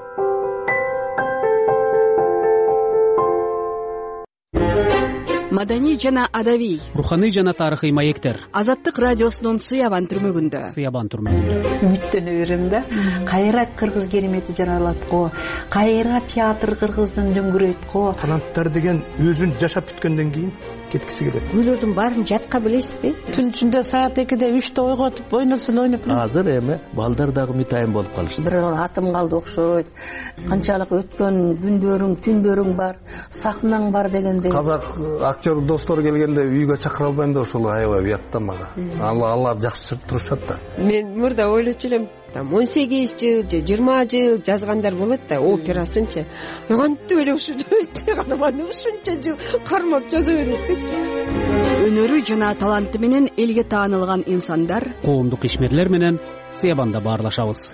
Маданий жана адабий, руханий жана тарыхый маектер. Азаттык радиосунун Сыябан түрмөгүндө. Үмүттөнө берем да. Кайра кыргыз керемети жаралат го. Кайра театр кыргыздын дөңгүрөйт го. Таланттар деген өзүн жашап бүткөндөн кийин кеткиси келет. Күйлөрдүн баарын жатка билесизби? Түн ичинде саат 2-де 3-те ойготуп ойносун ойноп. Азыр эми балдар дагы мытайын болуп калышты. Бир атым калды окшойт. Канчалык өткөн күндөрүң, түндөрүң бар, сахнаң бар дегендей. Казак актер достор келгенде үйгө чакыра албайм да ошол аябай уятта мага. Алар жакшы турушат да. Мен мурда ойлочу элем, 18 жыл же 20 жыл жазгандар болот да, операсынчы. Кантип эле ушунча чыгарманы ушунча жыл кармап жаза берет. Өнөрү жана таланты менен элге таанылган инсандар коомдук ишмерлер менен Сыябанда баарлашабыз.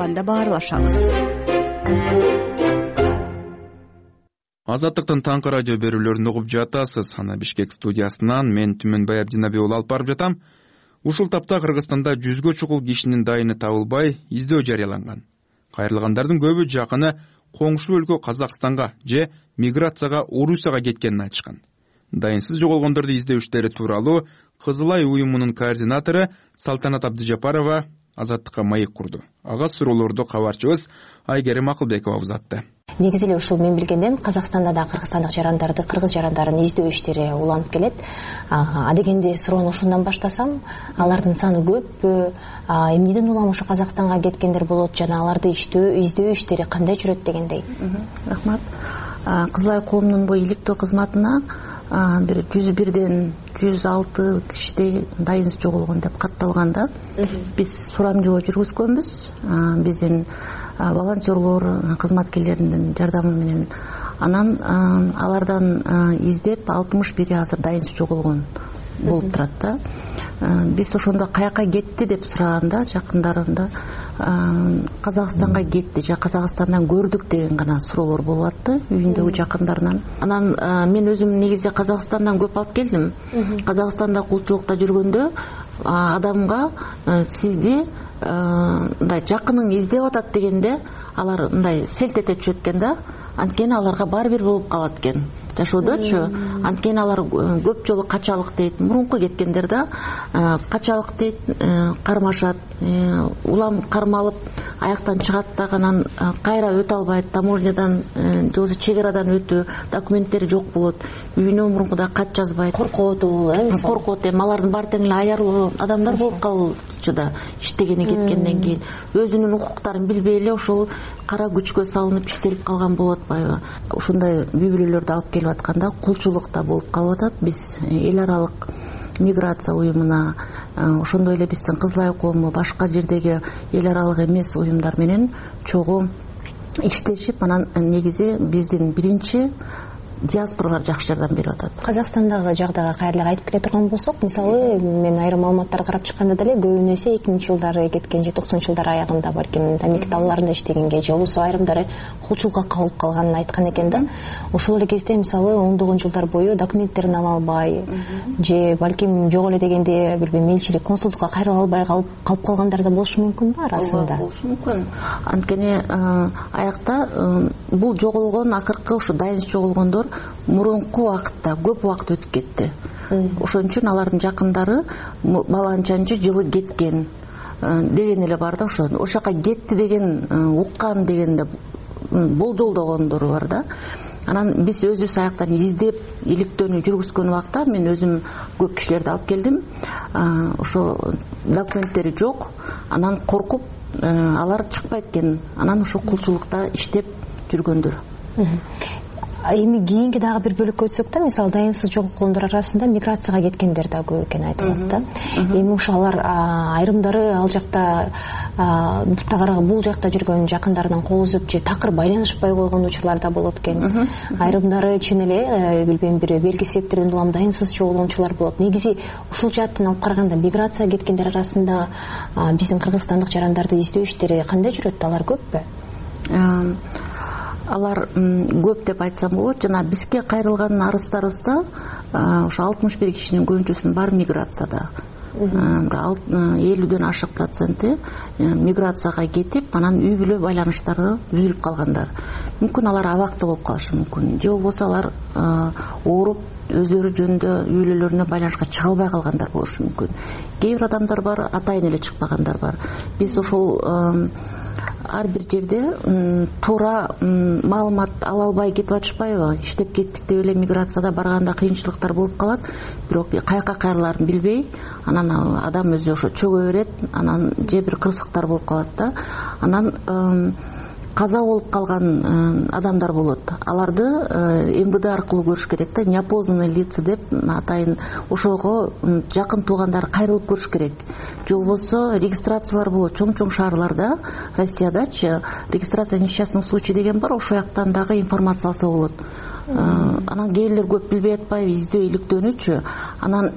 Азаттыктын таңкы радио берүүлөрүн угуп жатасыз. Ана Бишкек студиясынан мен Түмөнбай Абдинабий уулу алып барып жатам. Ушул тапта Кыргызстанда 100гө чукул кишинин дайыны табылбай издөө жарыяланган. Кайрылгандардын көбү жакыны коңшу өлкө Казакстанга же миграцияга Орусияга кеткенин айтышкан. Дайынсыз жоголгондорду издөөчүлөрү тууралуу Кызыл Ай уюмунун координатору Салтанат Абдыжапарова Азаттыкка маек курду. Ага суроолорду кабарчыбыз Айгерим Акылбекова узатты. Негизи эле ушул мен билгенден Казакстанда да кыргызстандык жарандарды, кыргыз жарандарын издөө иштери уланып келет. Адегенде суроону ушундан баштасам, алардын саны көппү, эмнеден улам ушу Казакстанга кеткендер болот жана аларды издөө иштери кандай жүрөт дегендей. Рахмат. Кызыл Ай коомунун бу иликтөө кызматына бир 101ден 106 кишидей дайынсыз жоголгон деп катталганда биз сурамжылоо жүргүзгөнбүз. Биздин волонтерлор кызматкерлеринин жардамы менен анан алардан издеп 61 азыр дайынсыз жоголгон болуп турат да. Биз ошондо каяка кетти деп сураганда жакындарында Казакстанга кетти же Казакстандан көрдүк деген гана суроолор болуп атты үйүндөгү жакындарынан. Анан мен өзүм негизи Казакстандан көп алып келдим. Казакстанда кулчулукта жүргөндө адамга сизди мындай жакының издеп атат дегенде алар мындай селт эте түшөт экен да. Анткени аларга баары бир болуп калат экен жашоодочу. Анткени алар көп жолу качалык дейт, мурунку кеткендер да качалык дейт, кармашат, улам кармалып аяктан чыгат да анан кайра өтө албайт, таможнядан же болбосо чек арадан өтүү документтери жок болот, үйүнө мурункудай кат жазбайт, коркот эми алардын баары тең эле аярлуу адамдар болуп калчу да иштегени кеткенден кийин өзүнүн укуктарын билбей эле ошол кара күчкө салынып иштелип калган болот. Ушундай үй-бүлөлөрдү алып келип атканда кулчулукта болуп калып атат. Биз эл аралык миграция уюмуна, ошондой эле биздин Кызыл Ай коому башка жердеги эл аралык эмес уюмдар менен чогуу иштешип, анан негизи биздин биринчи диаспоралар жакшы жардам берип атат. Казакстандагы жагдайга кайра айтып келе турган болсок, мисалы мен айрым маалыматтар карап чыкканда деле көбүнө эсе 2000-жылдары кеткен же 90-жылдар аягында балким тамек талларында иштегенге же болбосо айрымдары кулчулукка кабылып калганын айткан экен да. Ошол эле кезде мисалы 10 жылдар бою документтерин ала албай же балким жок эле дегенде билбейм элчилик консулдукка кайрыла албай калып калгандар да болушу мүмкүнбү арасында? Болушу мүмкүн. Анткени аякта бул жоголгон акыркы ушу дайынсыз жоголгондор мурунку убакытта көп убакыт өтүп кетти. Ошон үчүн алардын жакындары баланчанчы жылы кеткен деген эле бар да. Ошо жака кетти деген уккан дегенде болжолдогондору бар да. Анан биз өзүбүз аяктан издеп иликтөөнү жүргүзгөн убакта мен өзүм көп кишилерди алып келдим. Ошо документтери жок, анан коркуп алар чыкпайт экен. Анан ошо кулчулукта иштеп жүргөндөр. Эми кийинки дагы бир бөлүккө өтсөк да, мисалы дайынсыз жоголгондор арасында миграцияга кеткендер да көп экени айтылат да. Эми ошолар айрымдары ал жакта бул жакта жүргөн жакындарынан кол үзүп же такыр байланышпай койгон учурлар да болот экен. Айрымдары чын эле билбейм бир белгисиз себептерден улам дайынсыз жоголгончулар болот. Негизи ушул жааттан алып караганда миграцияга кеткендер арасында биздин кыргызстандык жарандарды издөө иштери кандай жүрөт? Алар көппү? Алар көп деп айтсам болот. Жана бизге кайрылган арыздарыбызда ошо 61 кишинин көбүнчөсүнүн баары миграцияда. 50ден ашык проценти миграцияга кетип, анан үй бүлө байланыштары үзүлүп калгандар. Мүмкүн алар абакта болуп калышы мүмкүн. Же болбосо алар ооруп өздөрү жөнүндө үй бүлөлөрүнө байланышка чыга албай калгандар болушу мүмкүн. Кээ бир адамдар бар, атайын эле чыкпагандар бар. Биз ошол ар бир жерде туура маалымат ала албай кетип атышпайбы? Иштеп кеттик деп эле миграцияда барганда кыйынчылыктар болуп калат, бирок каяка кайрылаарын билбей, анан адам өзү ошо чөгө берет, анан же бир кырсыктар болуп калат да. Анан каза болуп калган адамдар болот. Аларды МВД аркылуу көрүш керек да, неопознанные лица деп атайын ошого жакын туугандары кайрылып көрүш керек. Же болбосо регистрациялар болот чоң шаарларда, Россиядачы регистрация несчастных случай деген бар, ошол жактан дагы информация алса болот. Анан кээ бирлер көп билбей атпайбы издөө иликтөөнүчү. Анан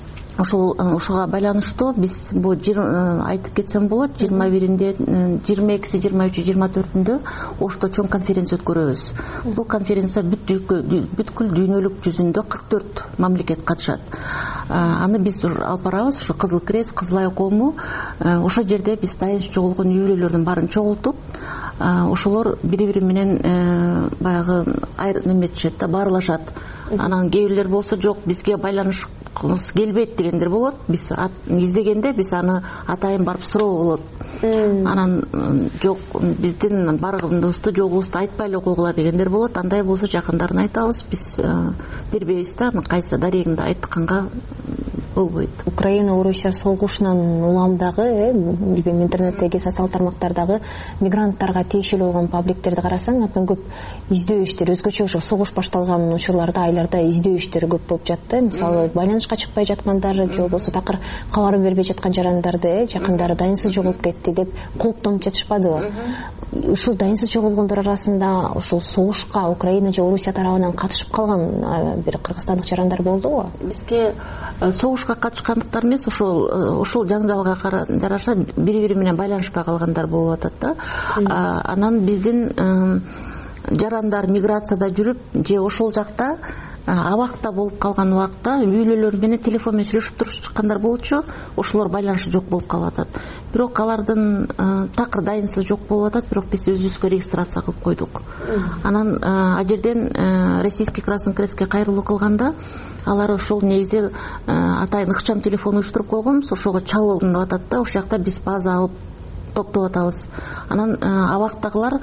ошого байланыштуу биз бу айтып кетсем болот, 21-нде, 22-си, 23-і, 24-үндө Ошто чоң конференция өткөрөбүз. Бул конференция бүткүл дүйнөлүк жүзүндө 44 мамлекет катышат. Аны биз алып барабыз, ушу Кызыл Крест, Кызыл Ай коому ошол жерде биз дайынсыз жоголгон үй бүлөлөрдүн баарын чогултуп, ошолор бири бири менен баягы неметишет да, баарлашат. Анан кээ бирлер болсо жок, бизге байланышкыбыз келбейт дегендер болот. Биз издегенде биз аны атайын барып суроо болот. Анан жок, биздин баргыбызды жогубузду айтпай эле койгула дегендер болот. Андай болсо жакындарын айтабыз, биз бербейбиз да, кайсы дарегиңди айтканга болбойт. Украина Орусия согушунан улам дагы, билбейм, интернеттеги социалдык тармактардагы мигранттарга тиешелүү болгон пабликтерди карасаң, абдан көп издөө иштер, өзгөчө ошо согуш башталган учурларда, айларда издөө иштери көп болуп жатты. Мисалы, байланышка чыкпай жаткандар же болбосо такыр кабар бербей жаткан жарандарды жакындары дайынсыз жоголуп кетти деп кооптонуп жатышпадыбы? Ушул дайынсыз жоголгондор арасында ушул согушка Украина же Орусия тарабынан катышып калган бир кыргызстандык жарандар болдубу? Бизге согушка катышкандыктар эмес, ушул жаңжалга жараша бири-бири менен байланышпай калгандар болуп атат да. Анан биздин жарандар миграцияда жүрүп же ошол жакта абакта болуп калган убакта үйлөлөр менен телефон менен сүйлөшүп турушкандар болчу, ошолор байланышы жок болуп калып атат. Бирок алардын такыр дайынсыз жок болуп атат, бирок биз өзүбүзгө регистрация кылып койдук. Анан а жерден Российский Красный Крестке кайрылуу кылганда алар ошол негизи атайын ыкчам телефон уюштуруп койгонбуз, ошого чалынып атат да, ошол жакта биз база алып топтоп атабыз. Анан абактагылар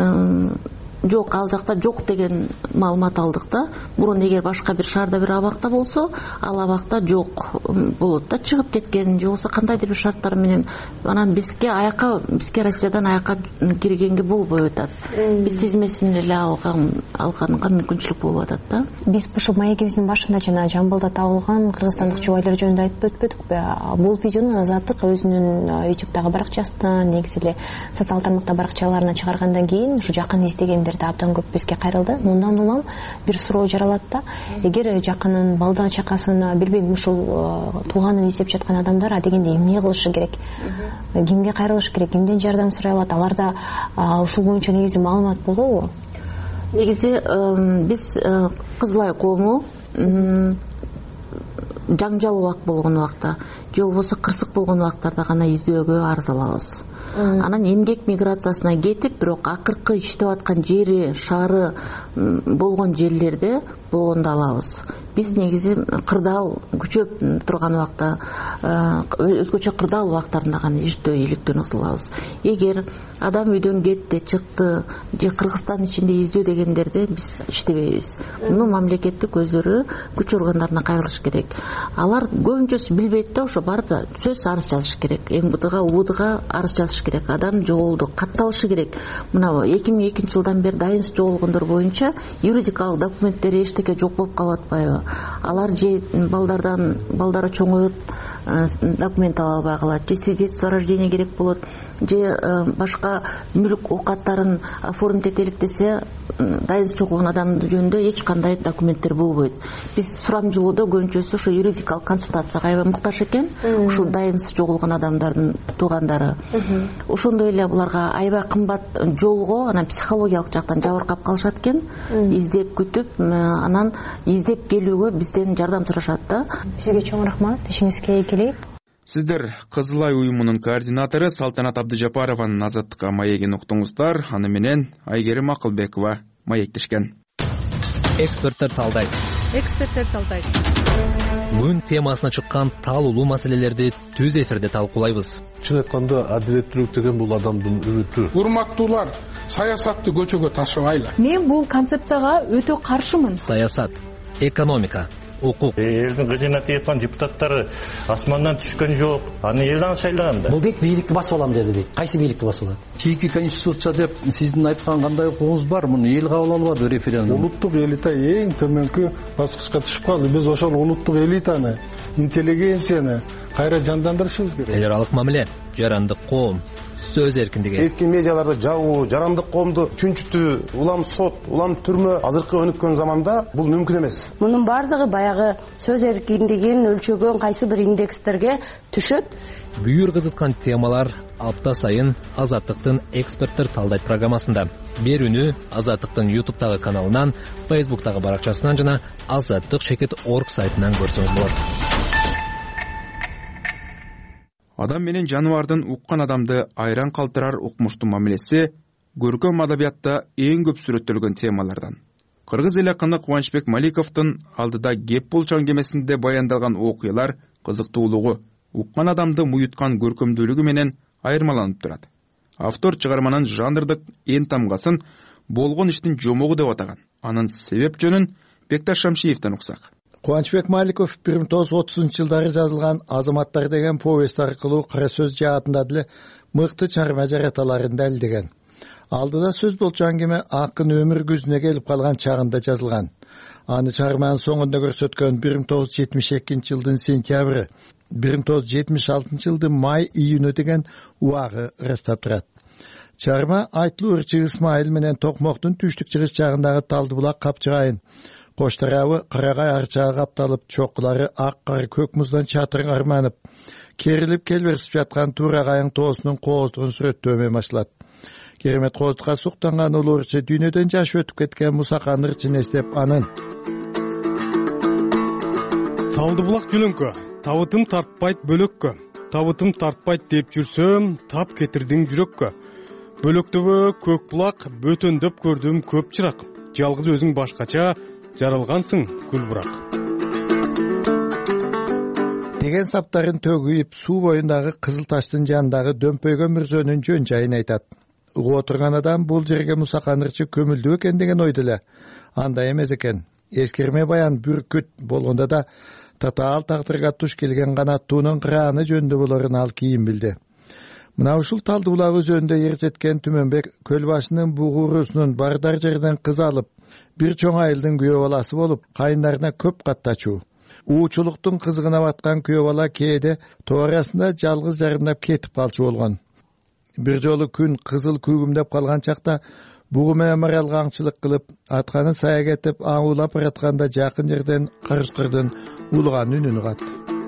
жок, ал жакта жок деген маалымат алдык да. Мурун эгер башка бир шаарда бир абакта болсо, ал абакта жок болот да, чыгып кеткен же болсо кандайдыр бир шарттар менен. Анан бизге Россиядан аяка киргенге болбой атат. Биз тизмесин эле алганга мүмкүнчүлүк болуп атат да. Биз ушул маегибиздин башында жана Жамбылда табылган кыргызстандык жубайлар жөнүндө айтып өтпөдүкпү? Бул видеону Азаттык өзүнүн YouTube'дагы баракчасынан, негизи эле социалдык тармакта баракчаларына чыгаргандан кийин ушу жакын издегендер абдан көп бизге кайрылды. Мындан улам бир суроо жаралат да. Эгер жакынын балда чакасына, билбейм, ушул тууганын издеп жаткан адамдар адегенде эмне кылышы керек? Кимге кайрылышы керек? Кимден жардам сурай алат? Аларда ушул боюнча негизи маалымат болобу? Негизи биз Кызылай коому жаңжал убак болгон убакта же болбосо кырсык болгон убактарда гана издөөгө арыз алабыз. Анан эмгек миграциясына кетип, бирок акыркы иштеп аткан жери, шаары болгон жерлерде болгондо алабыз. Биз негизи кырдаал күчөп турган убакта, өзгөчө кырдаал убактарында гана иштөө иликтөө кылабыз. Эгер адам үйдөн кетти, чыкты же Кыргызстан ичинде издөө дегендерде биз иштебейбиз. Муну мамлекеттик өздөрү күч органдарына кайрылыш керек. Алар көбүнчөсү билбейт да, ошо барып сөз арыз жазыш керек. МВДга, УВДга арыз жазыш керек. Адам жоголду, катталышы керек. Мына 2002 жылдан бери дайынсыз жоголгондор боюнча юридикалык документтери эчтеке жок болуп калып атпайбы? Алар же балдары чоңоюп документ ала албай калат, же свидетельство о рождении керек болот, же башка мүлк оокаттарын оформить этелик десе, дайынсыз жоголгон адам жөнүндө эч кандай документтер болбойт. Биз сурамжылоодо көбүнчөсү ошо юридикалык консультацияга аябай муктаж экен, ушул дайынсыз жоголгон адамдардын туугандары. Ошондой эле буларга аябай кымбат жолго, анан психологиялык жактан жабыркап калышат экен, издеп күтүп, анан издеп келүүгө бизден жардам сурашат да. Сизге чоң рахмат, ишиңизге ийгилик. Сиздер Кызылай уюмунун координатору Салтанат Абдыжапарованын Азаттыкка маегин уктуңуздар. Аны менен Айгерим Акылбекова маектешкен. Эксперттер талдайт. Бүгүн темасына чыккан таалуулуу маселелерди түз эфирде талкуулайбыз. Чын айтканда, адилеттүүлүк деген бул адамдын үмүтү. Урматтуулар, саясатты көчөгө ташыбайлы. Мен бул концепцияга өтө каршымын. Саясат, экономика, укук. Элдин кызына тиеткан депутаттары асмандан түшкөн жок. Аны элден шайлаган да. Бул дейт бийликти басып алам деди дейт. Кайсы бийликти басып алат? Чийки конституция деп сиздин айткан кандай укугуңуз бар? Муну эл кабыл албады референдум. Улуттук элита эң төмөнкү баскычка түшүп калды. Биз ошол улуттук элитаны, интеллигенцияны кайра жандандырышыбыз керек. Эл аралык мамиле, жарандык коом, сөз эркиндиги. Эркин медиаларды жабуу, жарандык коомду чүнчүтүү, улам сот, улам түрмө азыркы өнүккөн заманда бул мүмкүн эмес. Мунун бардыгы баягы сөз эркиндигин өлчөгөн кайсы бир индекстерге түшөт. Бүйүр кызыткан темалар апта сайын Азаттыктын эксперттер талдайт программасында. Берүүнү Азаттыктын YouTube'тагы каналынан, Facebook'тагы баракчасынан жана azаттык.org сайтынан көрсөңүз болот. Адам менен жаныбардын уккан адамды айран калтырар укмуштуу мамилеси көркөм адабиятта эң көп сүрөттөлгөн темалардан. Кыргыз эл акыны Кубанычбек Маликовдун алдыда кеп болчу аңгемесинде баяндалган окуялар кызыктуулугу, уккан адамды муюткан көркөмдүүлүгү менен айырмаланып турат. Автор чыгарманын жанрдык эң тамгасын болгон иштин жомогу деп атаган. Анын себеп жөнүн Бекташ Шамшиевден уксак. Кубанычбек Маликов 1930-жылдары жазылган Азаматтар деген повесть аркылуу кара сөз жаатында деле мыкты чарма жараталарын далилдеген. Алдыда сөз болчу аңгеме акын өмүр күзүнө келип калган чагында жазылган. Аны чарманын соңунда көрсөткөн 1972-жылдын сентябры, 1976-жылдын май-июнү деген убагы ырастап турат. Чарма айтылуу ырчы Исмайыл менен Токмоктун түштүк чыгыш жагындагы Талдыбулак капчыгайын, кош тарабы Карагай арчага капталып, чокулары ак кар көк муздан чатырың арманып, керилип келберсип жаткан Турагайың тоосунун кооздугун сүрөттөөмө башталат. Керемет кооздукка суктанган улуу ырчы дүйнөдөн жашы өтүп кеткен Мусакан ырчын эстеп анын: Талдыбулак жөлөңкө, табытым тартпайт бөлөккө, табытым тартпайт деп жүрсөм, тап кетирдиң жүрөккө. Бөлөктөгө көк булак, бөтөндөп көрдүм көп чырак. Жалгыз өзүң башкача, жаралгансың гүл бурак. Деген саптарын төгүп, суу боюндагы Кызыл таштын жанындагы дөмпөйгөн мирзөнүн жөн жайын айтат. Угуп отурган адам бул жерге Мусакан ырчы көмүлдүү экен деген ойдо эле. Андай эмес экен. Эскерме баян бүркүт болгондо да татаал тагдырга туш келген канаттуунун кырааны жөнүндө болорун ал кийин билди. Мына ушул Талдыбулак өзөнүндө ер жеткен Түмөнбек көл башынын бугуурусунун бардар жерден кыз алып, бир чоң айылдын күйөө баласы болуп, кайындарына көп каттачуу. Уучулуктун кызыгына баткан күйөө бала кээде тоо арасында жалгыз жарымдап кетип калчу болгон. Бир жолу күн кызыл күүгүмдөп калган чакта бугу менен маралга аңчылык кылып, атканы сая кетип аңуулап баратканда жакын жерден карышкырдын улган үнүн угат.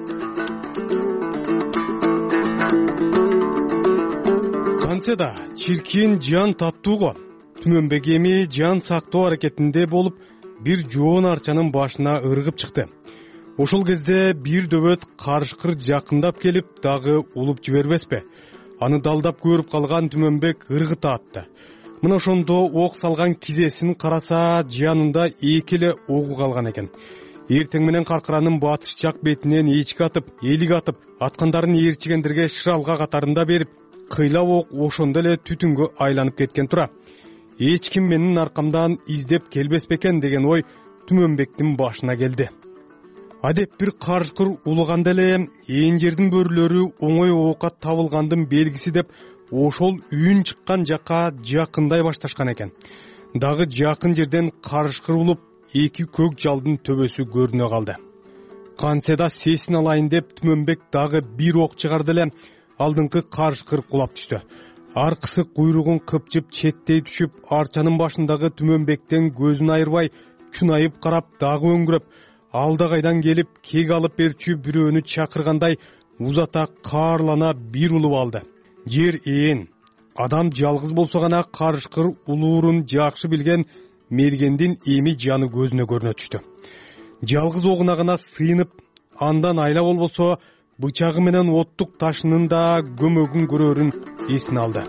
Канцеда чиркин жан таттууго, Түмөнбек эми жан сактоо аракетинде болуп, бир жоон арчанын башына ыргып чыкты. Ошол кезде бир дөбөт карышкыр жакындап келип, дагы улуп жибербеспи? Аны далдап көрүп калган Түмөнбек ыргыта атты. Мына ошондо ок салган кизесин караса, жанында эки эле огу калган экен. Эртең менен каркыранын батыш жак бетинен эчки атып, элик атып, аткандарын ээрчигендерге шыралга катарында берип, кыйлап ок ошондо эле түтүнгө айланып кеткен тура. Эч ким менин аркамдан издеп келбес бекен деген ой Түмөнбектин башына келди. Адеп бир карышкыр улуганда эле ээн жердин бөрүлөрү оңой оокат табылгандын белгиси деп ошол үн чыккан жакка жакындай башташкан экен. Дагы жакын жерден карышкыр улуп, эки көк жалдын төбөсү көрүнө калды. Канцеда сесин алайын деп Түмөнбек дагы бир ок чыгарды эле, алдыңкы карышкыр кулап түштү. Аркысы куйругун кыпчып четтей түшүп, арчанын башындагы Түмөнбектен көзүн айырбай, чунайып карап, дагы өңгүрөп, алда кайдан келип, кек алып берчү бирөөнү чакыргандай узата каарлана бир улуп алды. Жер ээн, адам жалгыз болсо гана карышкыр улуурун жакшы билген мергендин эми жаны көзүнө көрүнө түштү. Жалгыз огуна гана сыйынып, андан айла болбосо бычагы менен оттук ташынын да көмөгүн көрөрүн эсине алды.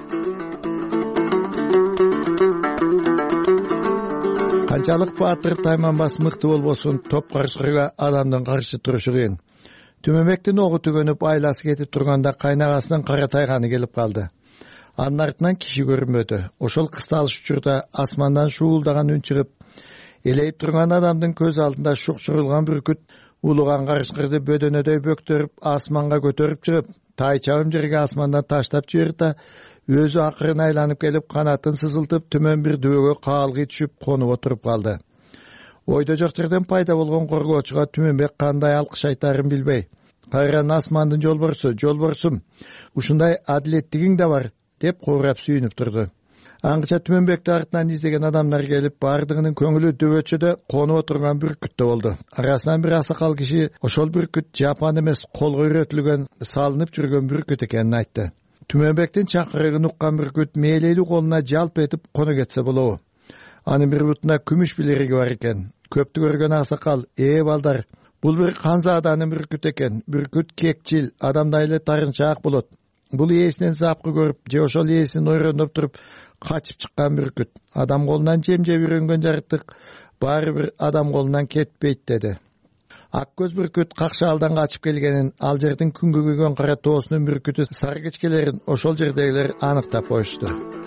Канчалык баатыр тайманбас мыкты болбосун, топ карышкырга адамдын каршы турушу кыйын. Түмөнбектин огу түгөнүп айласы кетип турганда кайнагасынын кара тайганы келип калды. Анын артынан киши көрүнбөдү. Ошол кысталыш учурда асмандан шуулдаган үн чыгып, элейип турган адамдын көз алдында шукшурулган бүркүт улуган карышкырды бөдөнөдөй бөктөрүп, асманга көтөрүп чыгып, тайчабым жерге асмандан таштап жиберди. Өзү акырын айланып келип, канатын сызылтып, төмөн бир дөбөгө каалгый түшүп, конуп отуруп калды. Ойдо жок жерден пайда болгон коргоочуга Түмөнбек кандай алкыш айтарын билбей, кайран асмандын жолборсум, ушундай адилеттигиң да бар, деп коорап сүйүнүп турду. Аңгыча Түмөнбекти артынан издеген адамдар келип, бардыгынын көңүлү дөбөтчөдө конуп отурган бүркүттө болду. Арасынан бир асакал киши ошол бүркүт жапан эмес, колго үйрөтүлгөн, салынып жүргөн бүркүт экенин айтты. Түмөнбектин чакырыгын уккан бүркүт мээлейлүү колуна жалп этип коно кетсе болобу. Анын бир бутуна күмүш билериги бар экен. Көптү көргөн аксакал: балдар, бул бир канзааданын бүркүт экен. Бүркүт кекчил, адамдай эле тарынчаак болот. Бул ээсинен запкы көрүп, же ошол ээсин ойрондоп туруп, качып чыккан бүркүт. Адам колунан жем жеп үйрөнгөн жарыктык баары бир адам колунан кетпейт деди. Ак көз бүркүт Какшаалдан качып келгенин, ал жердин күнгө күйгөн кара тоосунун бүркүтү сары кечкелерин ошол жердегилер аныктап коюшту.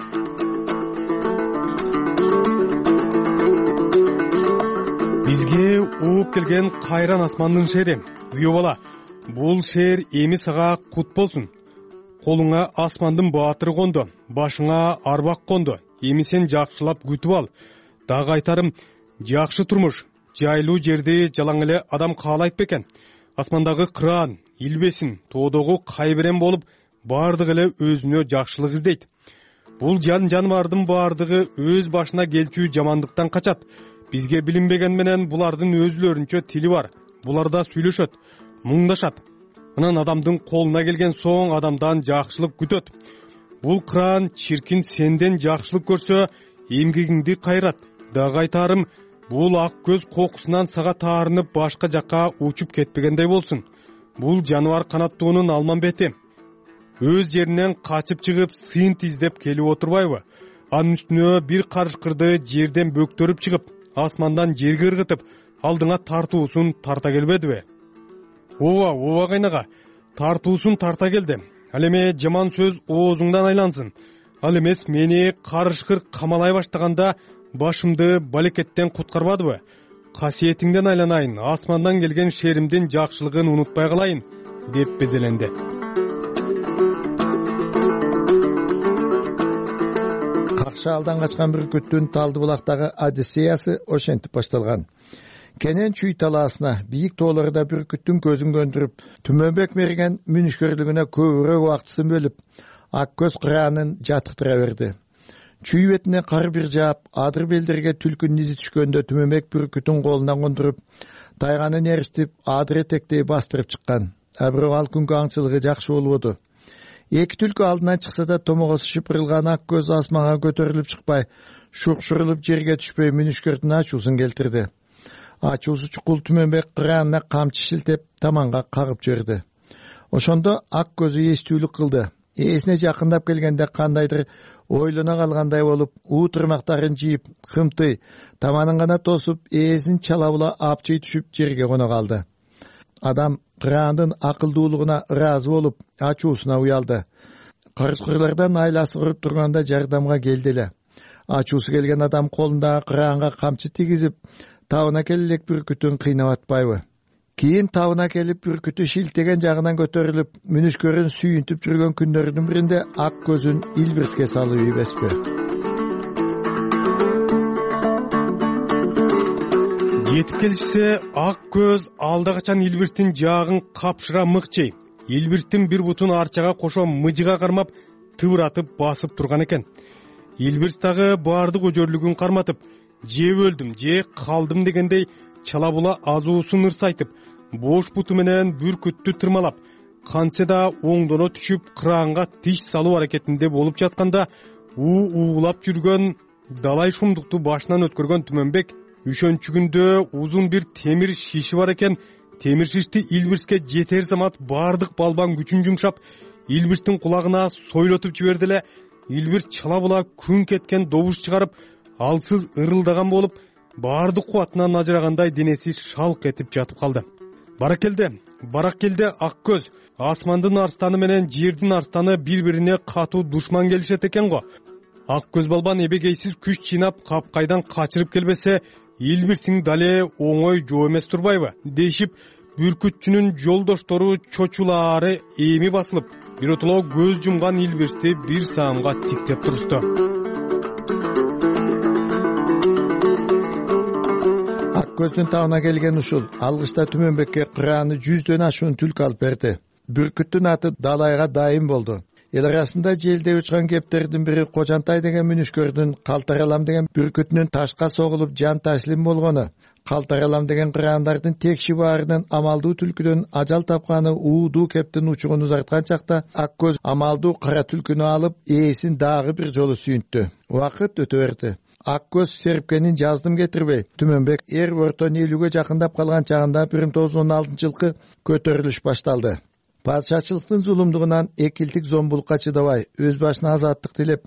Бизге ууп келген кайран асмандын шери. Күйөө бала, бул шер эми сага кут болсун. Колуңа асмандын баатыры конду, башыңа арбак конду. Эми сен жакшылап күтүп ал. Дагы айтарым, жакшы турмуш, жайлуу жерди жалаң эле адам каалайт бекен. Асмандагы кыран, илбесин, тоодогу кайберен болуп, бардык эле өзүнө жакшылык издейт. Бул жаныбардын бардыгы өз башына келчү жамандыктан качат. Бизге билинбеген менен булардын өзүлөрүнчө тили бар. Булар да сүйлөшөт, муңдашат. Анан адамдын колуна келген соң адамдан жакшылык күтөт. Бул кыран чиркин сенден жакшылык көрсө, эмгегиңди кайрат. Дагы айтарым, бул ак көз кокусунан сага таарынып башка жакка учуп кетпегендей болсун. Бул жаныбар канаттуунун алмамбети. Өз жеринен качып чыгып, сыйынт издеп келип отурбайбы? Анын үстүнө бир карышкырды жерден бөктөрүп чыгып, асмандан жерге ыргытып, алдыңа тартуусун тарта келбедиби? Ооба кайнага, тартуусун тарта келди. Ал эме жаман сөз оозуңдан айлансын. Ал эмес мени карышкыр камалай баштаганда башымды балекеттен куткарбадыбы? Касиетиңден айланайын, асмандан келген шеримдин жакшылыгын унутпай калайын, деп безеленди. Какшаалдан качкан бүркүттүн Талдыбулактагы Одиссеясы ошентип башталган. Кенен чүй талаасына бийик тоолордо бүркүттүн көзүн көндүрүп, Түмөнбек мерген мүнүшкөрлүгүнө көбүрөөк убактысын бөлүп, ак көз кыраанын жатыктыра берди. Чүй бетине кар бир жаап, адыр белдерге түлкүнүн изи түшкөндө Түмөнбек бүркүтүн колуна кондуруп, тайганын эриштип, адыр этектей бастырып чыккан. Бирок ал күнгө аңчылыгы жакшы болбоду. Эки түлкү алдынан чыкса да томогосу шыпырылган ак көз асманга көтөрүлүп чыкпай, шукшурулуп жерге түшпөй мүнүшкөрдүн ачуусун келтирди. Ачуусу чукул Түмөнбек кыраанына камчы шилтеп таманга кагып жиберди. Ошондо ак көзү эстүүлүк кылды. Эсине жакындап келгенде кандайдыр ойлоно калгандай болуп, уу тырмактарын жийип, кымтый, таманын гана тосуп, ээсин чалабыла апчый түшүп жерге коно калды. Адам кыраандын акылдуулугуна ыраазы болуп, ачуусуна уялды. Карышкырлардан айласы уруп турганда жардамга келди эле. Ачуусу келген адам колундагы кыраанга камчы тийгизип, табына келелек бүркүтүн кыйнап атпайбы? Кийин табына келип бүркүтү шилтеген жагынан көтөрүлүп, мүнүшкөрүн сүйүнтүп жүргөн күндөрдүн биринде ак көзүн илбирске салып ийбеспи? Жетип келишсе, ак көз алда качан илбирстин жаагын капшыра мыкчый. Илбирстин бир бутун арчага кошо мыжыга кармап, тыбыратып басып турган экен. Илбирс дагы баардык өжөрлүгүн карматып, же өлдүм, же калдым дегендей чалабула азуусун ырсайтып, бош буту менен бүркүттү тырмалап, кантсе да оңдоно түшүп кыраанга тиш салуу аракетинде болуп жатканда, уулап жүргөн далай шумдукту башынан өткөргөн Түмөнбек үшөнчүгүндө узун бир темир шиши бар экен. Темир шишти илбирске жетер замат баардык балбан күчүн жумшап, илбирстин кулагына сойлотуп жиберди эле. Илбирс чалабыла күн кеткен добуш чыгарып, алсыз ырылдаган болуп, баардык кубатынан ажырагандай денеси шалк этип жатып калды. Барак келди ак көз. Асмандын арстаны менен жердин арстаны бири-бирине катуу душман келишет экен го. Ак көз балбан эбегейсиз күч жыйнап капкайдан качырып келбесе, илбирсиң дале оңой жоо эмес турбайбы дейшип, бүркүтчүнүн жолдоштору чочулаары эми басылып, биротоло көз жумган илбирсти бир саамга тиктеп турушту. Ак көздүн табына келген ушул алгычта Түмөнбекке кырааны 100дөн ашуун түлкү алып берди. Бүркүттүн аты Далайга дайым болду. Эл арасында желде учкан кептердин бири Кожантай деген мүнүшкөрдүн Калтаралам деген бүркүтүнүн ташка согулуп жан таслим болгону, Калтаралам деген кыраандардын текши баарынын амалдуу түлкүдөн ажал тапканы уудуу кептин учугун узарткан чакта ак көз амалдуу кара түлкүнү алып ээсин дагы бир жолу сүйүнттү. Убакыт өтө берди. Ак көз серипкенин жаздым кетирбей, Түмөнбек эр өртөн элүүгө жакындап калган чагында 1916-жылкы көтөрүлүш башталды. Падышачылыктын зулумдугунан экилдик зомбулукка чыдабай, өз башына азаттык тилеп,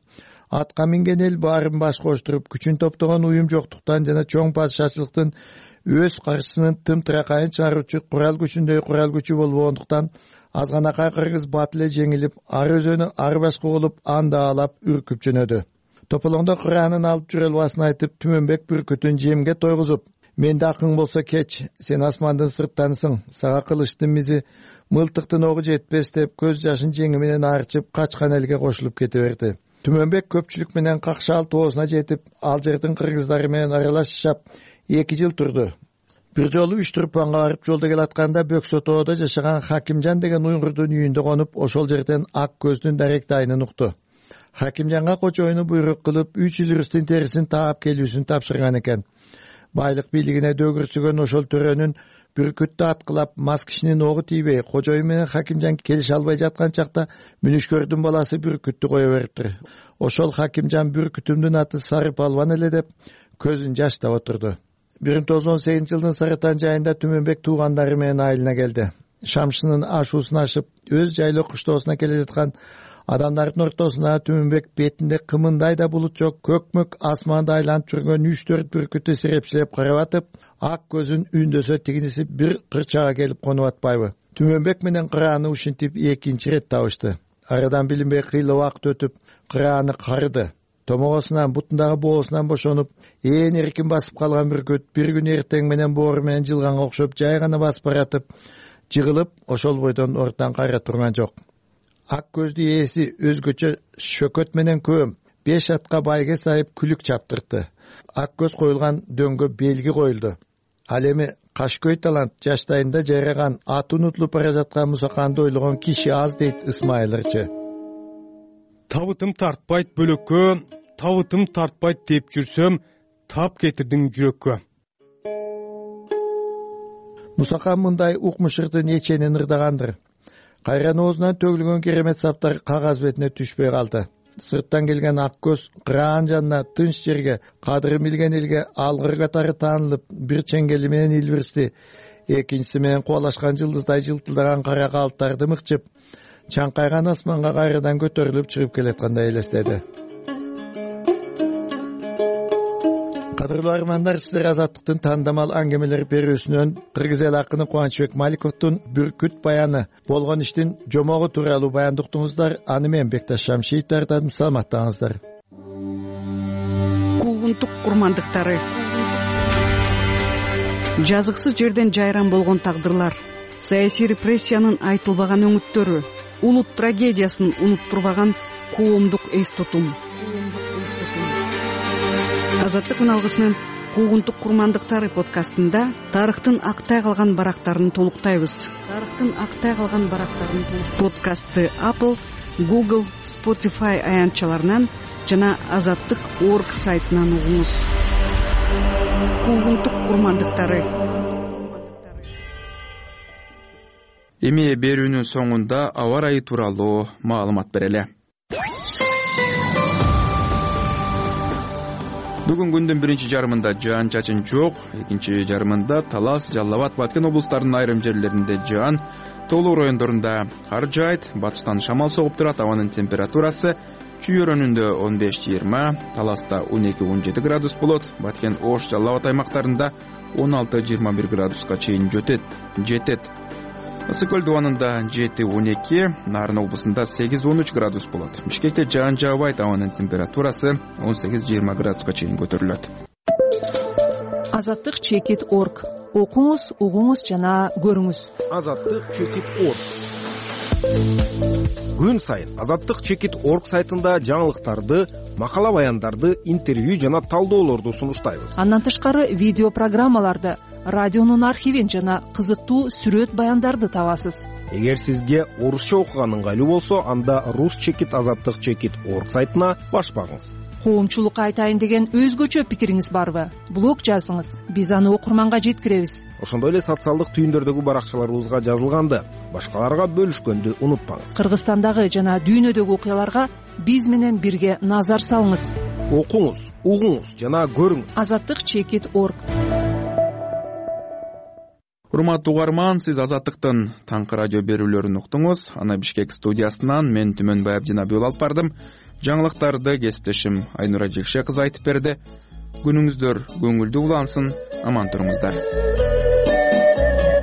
Атка минген эл баарын баш коштуруп, күчүн топтогон уюм жоктуктан жана чоң падышачылыктын өз каршысынын тымтыракайын чыгаруучу курал күчүндөй курал күчү болбогондуктан азганакай кыргыз бат эле жеңилип, ар өзөнү ар башка болуп анда алап үркүп жөнөдү. Тополоңдо кыраанын алып жүрө албасын айтып, Түмөнбек бүркүтүн жемге тойгузуп, менде акың болсо кеч, сен асмандын сырттанысың, сага кылычтын мизи, мылтыктын огу жетпес деп көз жашын жеңи менен арчып качкан элге кошулуп кете берди. Түмөнбек көпчүлүк менен какшаал тоосуна жетип, ал жердин кыргыздары менен аралаш жашап 2 жыл турду. Бир жолу 3 турпанга барып жолдо келатканда Бөксө тоодо жашаган Хакимжан деген уйгурдун үйүндө конуп, ошол жерден ак көздүн даректайын укту. Хакимжанга кочоюну буйрук кылып 3 илирстин терисин таап келүүсүн тапшырган экен. Байлык бийлигине дөгүрсүгөн ошол төрөнүн бүркүттү аткылап, мас кишинин огу тийбей, кожоюн менен Хакимжан келише албай жаткан чакта Мүнүшкөрдүн баласы бүркүттү кое бериптир. Ошол Хакимжан бүркүтүмдүн аты Сары Палван эле деп көзүн жаштап отурду. 1918-жылдын Сарытан жайында Түмөнбек туугандары менен айылына келди. Шамшынын ашуусун ашып, өз жайлоо куштоосуна келе жаткан адамдардын ортосуна Түмөнбек бетинде кымындай да булут жок, көкмөк асманды айланып жүргөн 3-4 бүркүттү сирепчилеп карап атып, ак көзүн үндөсө тигиниси бир кырчага келип конуп атпайбы. Түмөнбек менен кырааны ушинтип 2-нчи рет табышты. Арадан билинбей кыйла убакыт өтүп, кырааны карыды. Томогосунан, бутундагы боосунан бошонуп, ээн эркин басып калган бүркүт бир күн эртең менен боору менен жылганга окшоп жай гана басып баратып, жыгылып, ошол бойдон ортан кайра турган жок. Ак көздү ээси өзгөчө шөкөт менен көөм, 5 атка байге сайып күлүк чаптырды. Ак көз коюлган дөңгө белги коюлду. Ал эми кашкөй талант жаштайында жайраган, аты унутулуп бара жаткан Мусаканды ойлогон киши аз дейт Ысмайыл ырчы. Табытым тартпайт бөлөккө, табытым тартпайт деп жүрсөм, тап кетирдиң жүрөккө. Мусакан мындай укмушырдын эченин ырдагандыр. Кайран оозунан төгүлгөн керемет саптар кагаз бетине түшпөй калды. Сырттан келген ак көз кыраан жанына, тынч жерге, кадыры билген элге алгыр катары таанылып, бир чеңгели менен илбирсти, экинчиси менен кубалашкан жылдыздай жылтылдаган кара калыптарды мыкчып, чаңкайган асманга кайрадан көтөрүлүп чыгып келаткандай элестеди. Кадырлуу армандар, сиздер Азаттыктын тандамал аңгемелер берүүсүнөн кыргыз эл акыны Кубанычбек Маликовдун Бүркүт баяны болгон иштин жомогу тууралуу баяндуктуңуздар. Аны мен Бекташ Шамшиев даярдадым. Саламаттаңыздар. Куугунтук курмандыктары, жазыксыз жерден жайран болгон тагдырлар, саясий репрессиянын айтылбаган өңүттөрү, улут трагедиясын унуттурбаган коомдук эс тутум. Азаттык үналгысынын Куугунтук курмандыктары подкастында тарыхтын актай калган барактарын толуктайбыз. Подкастты Apple, Google, Spotify аянтчаларынан жана Азаттык.org сайтынан угуңуз. Куугунтук курмандыктары. Эми берүүнүн соңунда аба ырайы тууралуу маалымат берели. Бүгүн күндүн биринчи жарымында жаан чачын жок, экинчи жарымында Талас, Жалал Абад, Баткен облустарынын айрым жерлеринде жаан, тоолуу райондорунда кар жаайт, батыштан шамал согуп турат. Абанын температурасы Чүйөрөнүндө 15-20, Таласта 12-17 градус болот, Баткен, Ош, Жалал Абад аймактарында 16-21 градуска чейин жетет. Ысык көл дубанында 7-12, Нарын облусунда 8-13 градус болот. Бишкекте жаан жаабайт, абанын температурасы 18-20 градуска чейин көтөрүлөт. Азаттык.org. Окуңуз, угуңуз жана көрүңүз. Азаттык.org. Күн сайын Азаттык.org сайтында жаңылыктарды, макала баяндарды, интервью жана талдоолорду сунуштайбыз. Андан тышкары видео программаларды, радионун архивин жана кызыктуу сүрөт баяндарды табасыз. Эгер сизге орусча окуган ыңгайлуу болсо, анда Азаттык.org сайтына баш багыңыз. Коомчулукка айтайын деген өзгөчө пикириңиз барбы? Блог жазыңыз, биз аны окурманга жеткиребиз. Ошондой эле социалдык түйүндөрдөгү баракчаларыбызга жазылганды башкаларга бөлүшкөндү унутпаңыз. Кыргызстандагы жана дүйнөдөгү окуяларга биз менен бирге назар салыңыз. Окуңуз, угуңуз жана көрүңүз. Азаттык.org. Урматтуу угарман, сиз Азаттыктын таңкы радио берүүлөрүн уктуңуз. Аны Бишкек студиясынан мен Түмөнбай Абдинабиул алып бардым. жаңылыктарды кесиптешим Айнура Жекше кызы айтып берди. Күнүңүздөр көңүлдүү улансын, аман туруңуздар.